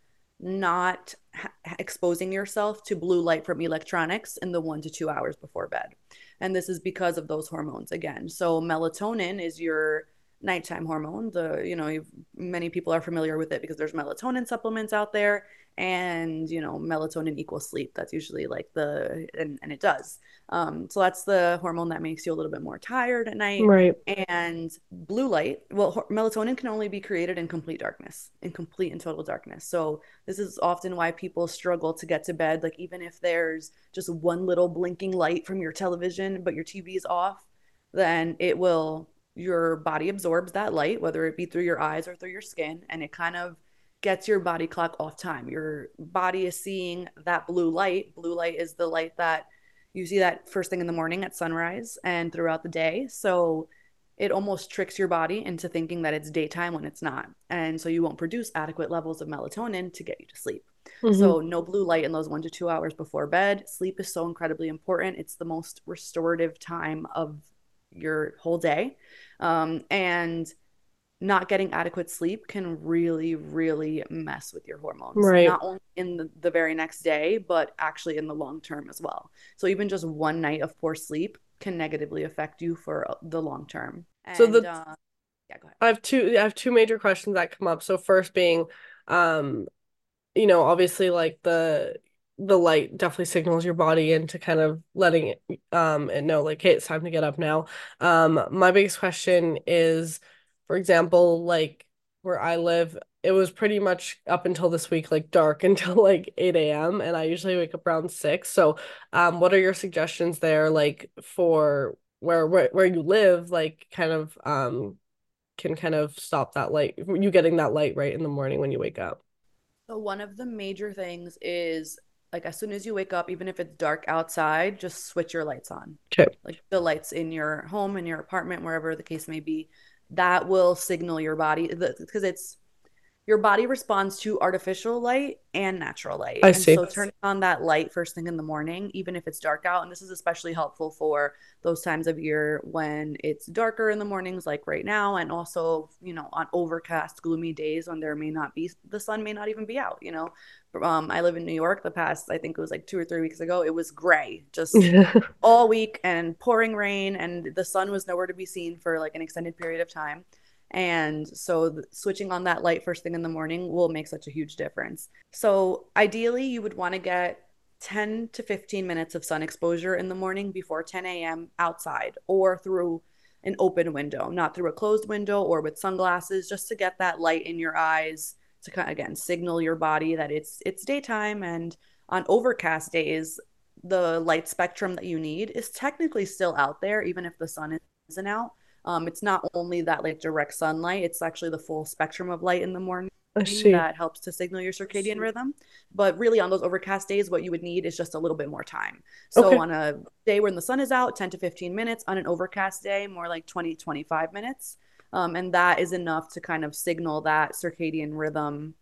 not ha- exposing yourself to blue light from electronics in the one to two hours before bed. And this is because of those hormones again. So melatonin is your nighttime hormone. The, you know, you've, many people are familiar with it because there's melatonin supplements out there, and you know, melatonin equals sleep. That's usually like the, and, and it does. Um, so that's the hormone that makes you a little bit more tired at night. Right. And blue light, well, melatonin can only be created in complete darkness, in complete and total darkness. So this is often why people struggle to get to bed. Like even if there's just one little blinking light from your television, but your T V is off, then it will, your body absorbs that light, whether it be through your eyes or through your skin, and it kind of gets your body clock off time. Your body is seeing that blue light. Blue light is the light that you see that first thing in the morning at sunrise and throughout the day. So it almost tricks your body into thinking that it's daytime when it's not. And so you won't produce adequate levels of melatonin to get you to sleep. Hmm. So no blue light in those one to two hours before bed. Sleep is so incredibly important. It's the most restorative time of your whole day. Um, and not getting adequate sleep can really, really mess with your hormones, Right. not only in the, the very next day, but actually in the long term as well. So even just one night of poor sleep can negatively affect you for the long term. So And the uh, yeah, go ahead. I have two I have two major questions that come up. So first being, um, you know, obviously like the the light definitely signals your body into kind of letting it um it know like, hey, it's time to get up now. Um, my biggest question is, for example, like where I live, it was pretty much up until this week like dark until like eight a m and I usually wake up around six. So, um, what are your suggestions there, like for where where where you live, like kind of um can kind of stop that light, you getting that light right in the morning when you wake up? So one of the major things is like as soon as you wake up, even if it's dark outside, just switch your lights on. Okay. Like the lights in your home, in your apartment, wherever the case may be. That will signal your body because it's your body responds to artificial light and natural light. I And see. so turning on that light first thing in the morning, even if it's dark out, and this is especially helpful for those times of year when it's darker in the mornings, like right now, and also, you know, on overcast, gloomy days when there may not be, the sun may not even be out, you know. Um, I live in New York. The past, I think it was like two or three weeks ago, it was gray, just all week and pouring rain, and the sun was nowhere to be seen for like an extended period of time. And so th- switching on that light first thing in the morning will make such a huge difference. So ideally, you would want to get ten to fifteen minutes of sun exposure in the morning before ten a m outside or through an open window, not through a closed window or with sunglasses, just to get that light in your eyes to kind of, again, signal your body that it's it's daytime. And on overcast days, the light spectrum that you need is technically still out there, even if the sun isn't out. Um, it's not only that like direct sunlight, it's actually the full spectrum of light in the morning I see. that helps to signal your circadian rhythm. But really, on those overcast days, what you would need is just a little bit more time. So, Okay. on a day when the sun is out, ten to fifteen minutes. On an overcast day, more like twenty, twenty-five minutes. Um, and that is enough to kind of signal that circadian rhythm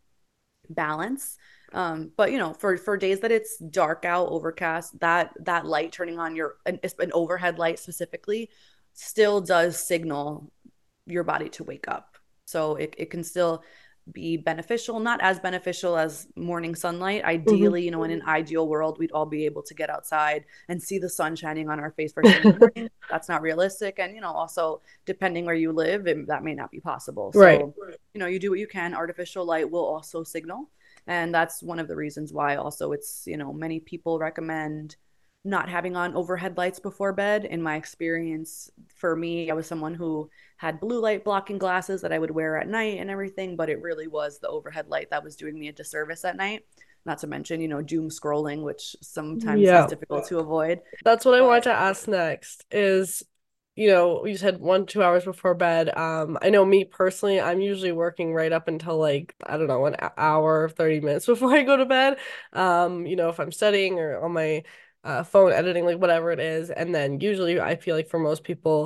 balance. Um, but you know, for for days that it's dark out, overcast, that that light turning on your an, an overhead light specifically still does signal your body to wake up. So it, it can still be beneficial, not as beneficial as morning sunlight. Hmm. Ideally, you know, in an ideal world, we'd all be able to get outside and see the sun shining on our face first thing in the morning. That's not realistic. And, you know, also depending where you live, it, that may not be possible. Right. So, you know, you do what you can. Artificial light will also signal. And that's one of the reasons why also it's, you know, many people recommend not having on overhead lights before bed. In my experience, for me, I was someone who had blue light blocking glasses that I would wear at night and everything, but it really was the overhead light that was doing me a disservice at night. Not to mention, you know, doom scrolling, which sometimes is Yeah. difficult to avoid. That's what I wanted But to ask next is, you know, you said one, two hours before bed. Um, I know me personally, I'm usually working right up until like, I don't know, an hour, thirty minutes before I go to bed. Um, you know, if I'm studying or on my uh, phone editing, like whatever it is. And then usually I feel like for most people,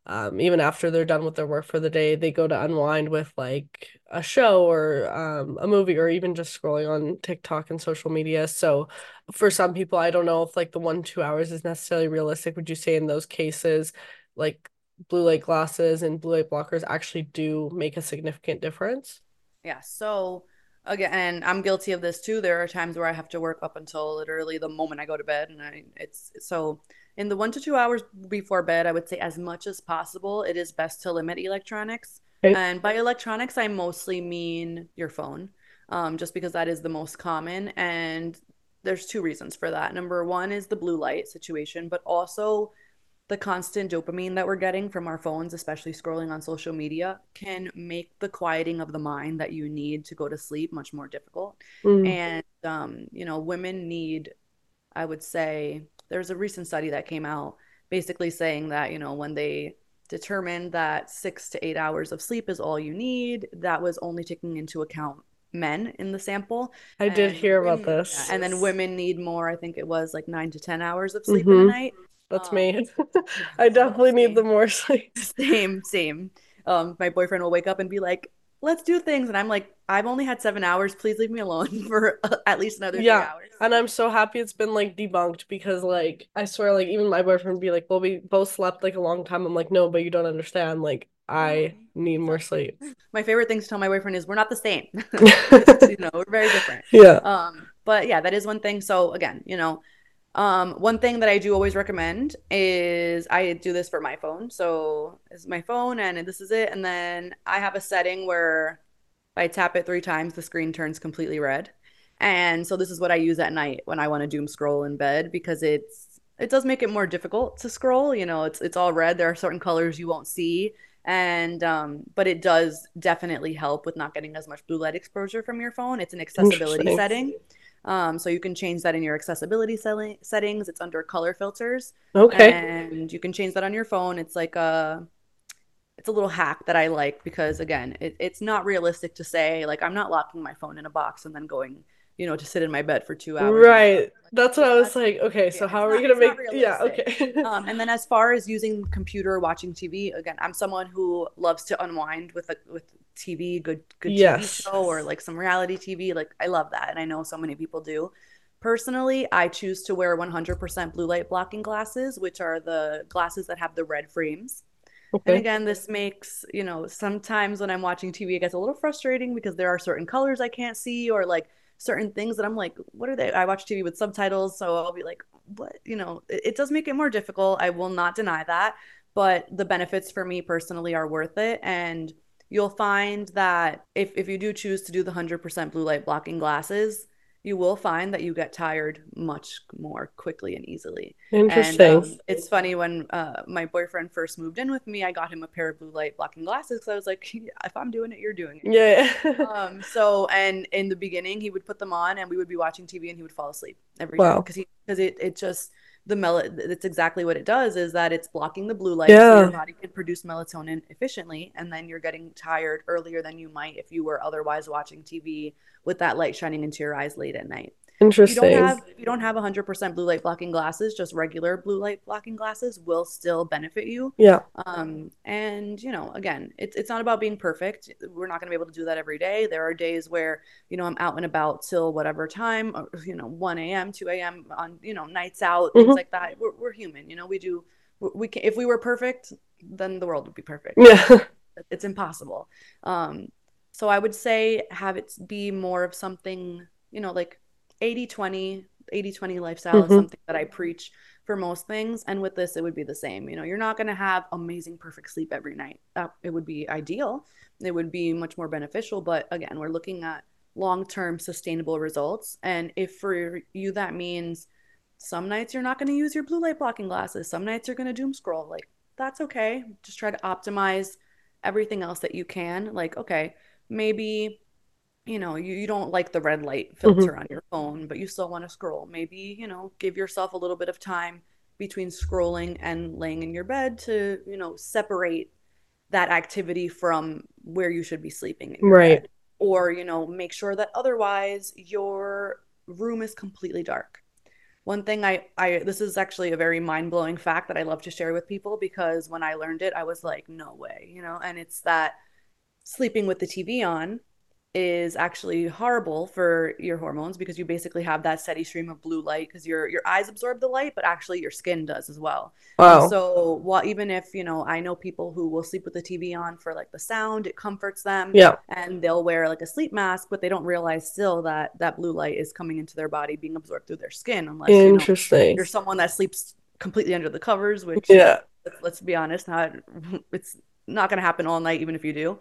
um, even after they're done with their work for the day, they go to unwind with like a show or um, a movie or even just scrolling on TikTok and social media. So for some people, I don't know if like the one, two hours is necessarily realistic. Would you say in those cases, like blue light glasses and blue light blockers actually do make a significant difference? Yeah. So again, and I'm guilty of this too. There are times where I have to work up until literally the moment I go to bed, and I it's so in the one to two hours before bed, I would say as much as possible, it is best to limit electronics. Okay. And by electronics, I mostly mean your phone, um, just because that is the most common. And there's two reasons for that. Number one is the blue light situation, but also the constant dopamine that we're getting from our phones, especially scrolling on social media, can make the quieting of the mind that you need to go to sleep much more difficult. Mm, And, um, you know, women need, I would say, there's a recent study that came out basically saying that, you know, when they determined that six to eight hours of sleep is all you need, that was only taking into account men in the sample. I did And hear about women, yeah, this. and then women need more, I think it was like nine to ten hours of sleep in a Mm-hmm. night. That's Um, me. yeah, I so definitely need the same, more sleep. same, same. Um, my boyfriend will wake up and be like, "Let's do things," and I'm like, "I've only had seven hours. Please leave me alone for uh, at least another three Yeah. hours." And I'm so happy it's been like debunked because like I swear like even my boyfriend would be like, well, we both slept like a long time. I'm like, no, but you don't understand. Like I Mhm. need more Exactly. sleep. My favorite thing to tell my boyfriend is we're not the same. It's, you know, we're very different. Yeah. Um, but yeah, that is one thing. So again, you know, um, one thing that I do always recommend is I do this for my phone. So this is my phone and this is it. And then I have a setting where if I tap it three times, the screen turns completely red. And so this is what I use at night when I want to doom scroll in bed because it's it does make it more difficult to scroll. You know, it's it's all red. There are certain colors you won't see. And um, but it does definitely help with not getting as much blue light exposure from your phone. It's an accessibility Interesting. setting. Um, so you can change that in your accessibility settings. It's under color filters, Okay. and you can change that on your phone. It's like a it's a little hack that I like because again, it, it's not realistic to say like I'm not locking my phone in a box and then going, you know, to sit in my bed for two hours and scroll. Right. Like That's what I just was that's like, okay, so yeah, how it's are we not gonna it's not make yeah, realistic. okay. Um, and then as far as using computer watching T V, again, I'm someone who loves to unwind with a with T V, good good T V Yes. show or like some reality T V. Like I love that, and I know so many people do. Personally, I choose to wear one hundred percent blue light blocking glasses, which are the glasses that have the red frames. And Okay. again, this makes, you know, sometimes when I'm watching T V, it gets a little frustrating because there are certain colors I can't see or like certain things that I'm like, what are they? I watch T V with subtitles, so I'll be like, what? You know, it, it does make it more difficult. I will not deny that. But the benefits for me personally are worth it. And you'll find that if, if you do choose to do the one hundred percent blue light blocking glasses, you will find that you get tired much more quickly and easily. And Interesting. um, it's funny when uh, my boyfriend first moved in with me, I got him a pair of blue light blocking glasses because I was like, yeah, if I'm doing it, you're doing it, you know? Yeah. Um, so, and in the beginning, he would put them on and we would be watching T V and he would fall asleep every time Wow. because he, because it, it just, the mel, it's exactly what it does is that it's blocking the blue light so your Yeah. body can produce melatonin efficiently. And then you're getting tired earlier than you might if you were otherwise watching T V with that light shining into your eyes late at night. If you don't Interesting. have if you don't have one hundred percent blue light blocking glasses, just regular blue light blocking glasses will still benefit you. Yeah. Um, and you know, again, it's it's not about being perfect. We're not going to be able to do that every day. There are days where, you know, I'm out and about till whatever time, or, you know, one a m, two a m on, you know, nights out, things Hmm. like that. We're we're human, you know, we do we can if we were perfect, then the world would be perfect, but Yeah. it's impossible. Um, so I would say have it be more of something, you know, like eighty twenty, eighty twenty lifestyle is Hmm. something that I preach for most things. And with this, it would be the same. You know, you're not going to have amazing, perfect sleep every night. Uh, it would be ideal, it would be much more beneficial. But again, we're looking at long term sustainable results. And if for you that means some nights you're not going to use your blue light blocking glasses, some nights you're going to doom scroll, like that's okay. Just try to optimize everything else that you can. Like, okay, maybe you know, you, you don't like the red light Hmm. filter on your phone, but you still want to scroll. Maybe, you know, give yourself a little bit of time between scrolling and laying in your bed to, you know, separate that activity from where you should be sleeping in your Right. bed. Or, you know, make sure that otherwise your room is completely dark. One thing I, I this is actually a very mind-blowing fact that I love to share with people because when I learned it, I was like, no way, you know, and it's that sleeping with the T V on is actually horrible for your hormones because you basically have that steady stream of blue light because your your eyes absorb the light, but actually your skin does as well. And Wow. so, what even if, you know, I know people who will sleep with the T V on for like the sound, it comforts them, Yeah. and they'll wear like a sleep mask, but they don't realize still that that blue light is coming into their body, being absorbed through their skin, unless, you know, Interesting. you're someone that sleeps completely under the covers, which Yeah. let's be honest, not it's not going to happen all night, even if you do.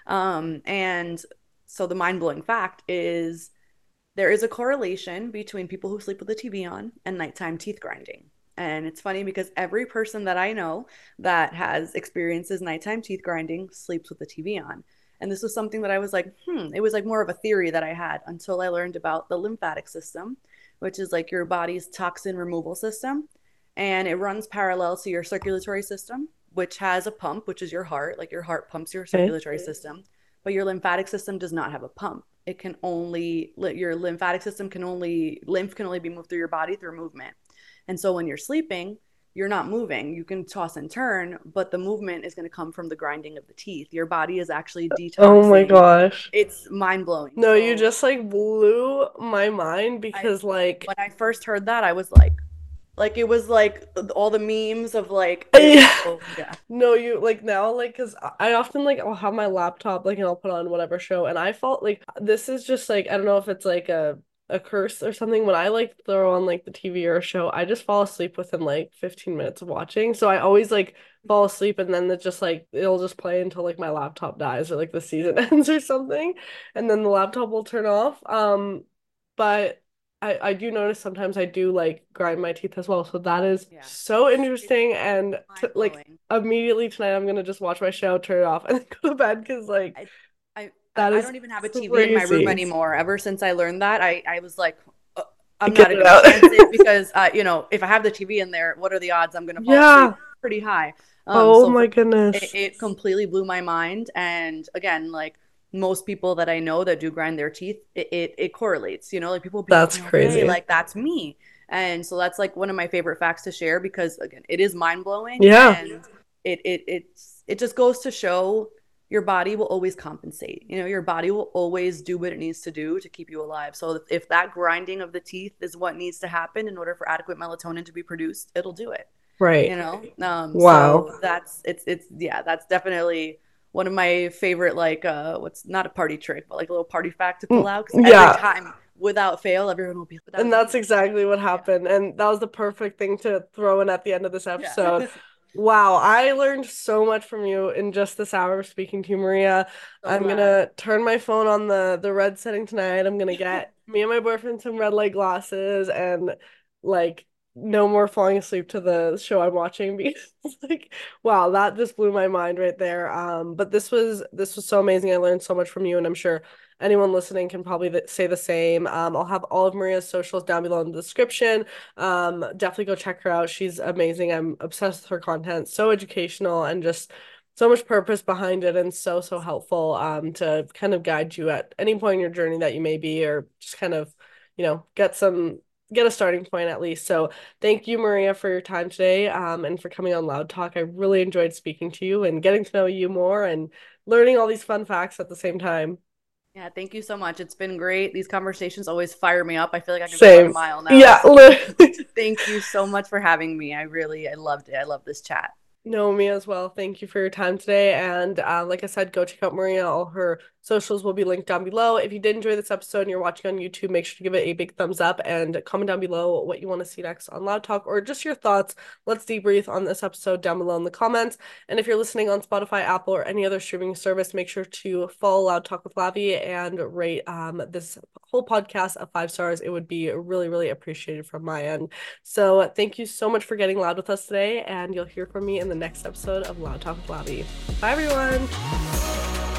Um, and so the mind blowing fact is there is a correlation between people who sleep with the T V on and nighttime teeth grinding. And it's funny because every person that I know that has experiences nighttime teeth grinding sleeps with the T V on. And this was something that I was like, hmm, it was like more of a theory that I had until I learned about the lymphatic system, which is like your body's toxin removal system. And it runs parallel to your circulatory system, which has a pump, which is your heart. Like your heart pumps your Okay. circulatory system, but your lymphatic system does not have a pump. It can only, your lymphatic system can only, lymph can only be moved through your body through movement. And so when you're sleeping, you're not moving. You can toss and turn, but the movement is going to come from the grinding of the teeth. Your body is actually Oh my detoxing. gosh. It's mind blowing. No, you So just like blew my mind I, because like when I first heard that, I was like, like it was like all the memes of like, it, yeah. oh yeah, No, you like now like because I often like I'll have my laptop like and I'll put on whatever show and I felt like this is just like I don't know if it's like a a curse or something. When I like throw on like the T V or a show, I just fall asleep within like fifteen minutes of watching. So I always like fall asleep and then it's just like it'll just play until like my laptop dies or like the season ends or something, and then the laptop will turn off. Um, but I I do notice sometimes I do like grind my teeth as well. So that is yeah, so it's interesting and t mind like blowing. immediately tonight I'm gonna just watch my show, turn it off, and then go to bed because like I, I, that I is don't even have a T V in my room crazy. anymore. Ever since I learned that, I, I was like, uh, I'm not Get it even gonna out. chance it because, uh, you know, if I have the T V in there, what are the odds I'm gonna fall asleep? Yeah. Pretty high. Um, Oh so my for me, it, goodness. it completely blew my mind. And again, like most people that I know that do grind their teeth, it, it, it correlates. You know, like people be like, That's no way, crazy. like that's me. And so that's like one of my favorite facts to share because again, it is mind blowing Yeah. and it it it's it just goes to show your body will always compensate. You know, your body will always do what it needs to do to keep you alive. So if that grinding of the teeth is what needs to happen in order for adequate melatonin to be produced, it'll do it. You Right. know? Um, Wow. so that's it's it's yeah, that's definitely one of my favorite like uh what's not a party trick, but like a little party fact to pull Mm, out because every yeah. time without fail, everyone will be like, that And was that's me. exactly what Yeah. happened. And that was the perfect thing to throw in at the end of this Yeah. episode. Wow, I learned so much from you in just this hour of speaking to you, Maria. So I'm glad. gonna turn my phone on the the red setting tonight. I'm gonna get me and my boyfriend some red light glasses and like no more falling asleep to the show I'm watching because like wow, that just blew my mind right there. Um, but this was this was so amazing. I learned so much from you, and I'm sure anyone listening can probably th say the same. Um, I'll have all of Maria's socials down below in the description. Um, definitely go check her out. She's amazing. I'm obsessed with her content. So educational and just so much purpose behind it and so, so helpful um to kind of guide you at any point in your journey that you may be or just kind of, you know, get some get a starting point at least. So thank you, Maria, for your time today um and for coming on Loud Talk. I really enjoyed speaking to you and getting to know you more and learning all these fun facts at the same time. Yeah, thank you so much. It's been great. These conversations always fire me up. I feel like I could go run a Same. mile now. Yeah, So literally. thank you so much for having me. I really, I loved it. I love this chat. No, me as well. Thank you for your time today. And uh, like I said, go check out Maria. All her socials will be linked down below. If you did enjoy this episode and you're watching on YouTube, make sure to give it a big thumbs up and comment down below what you want to see next on Loud Talk or just your thoughts. Let's debrief on this episode down below in the comments. And if you're listening on Spotify, Apple, or any other streaming service, make sure to follow Loud Talk with Lavi and rate um, this whole podcast of five stars. It would be really, really appreciated from my end. So thank you so much for getting loud with us today, and you'll hear from me in the next episode of Loud Talk with Lavi. Bye, everyone.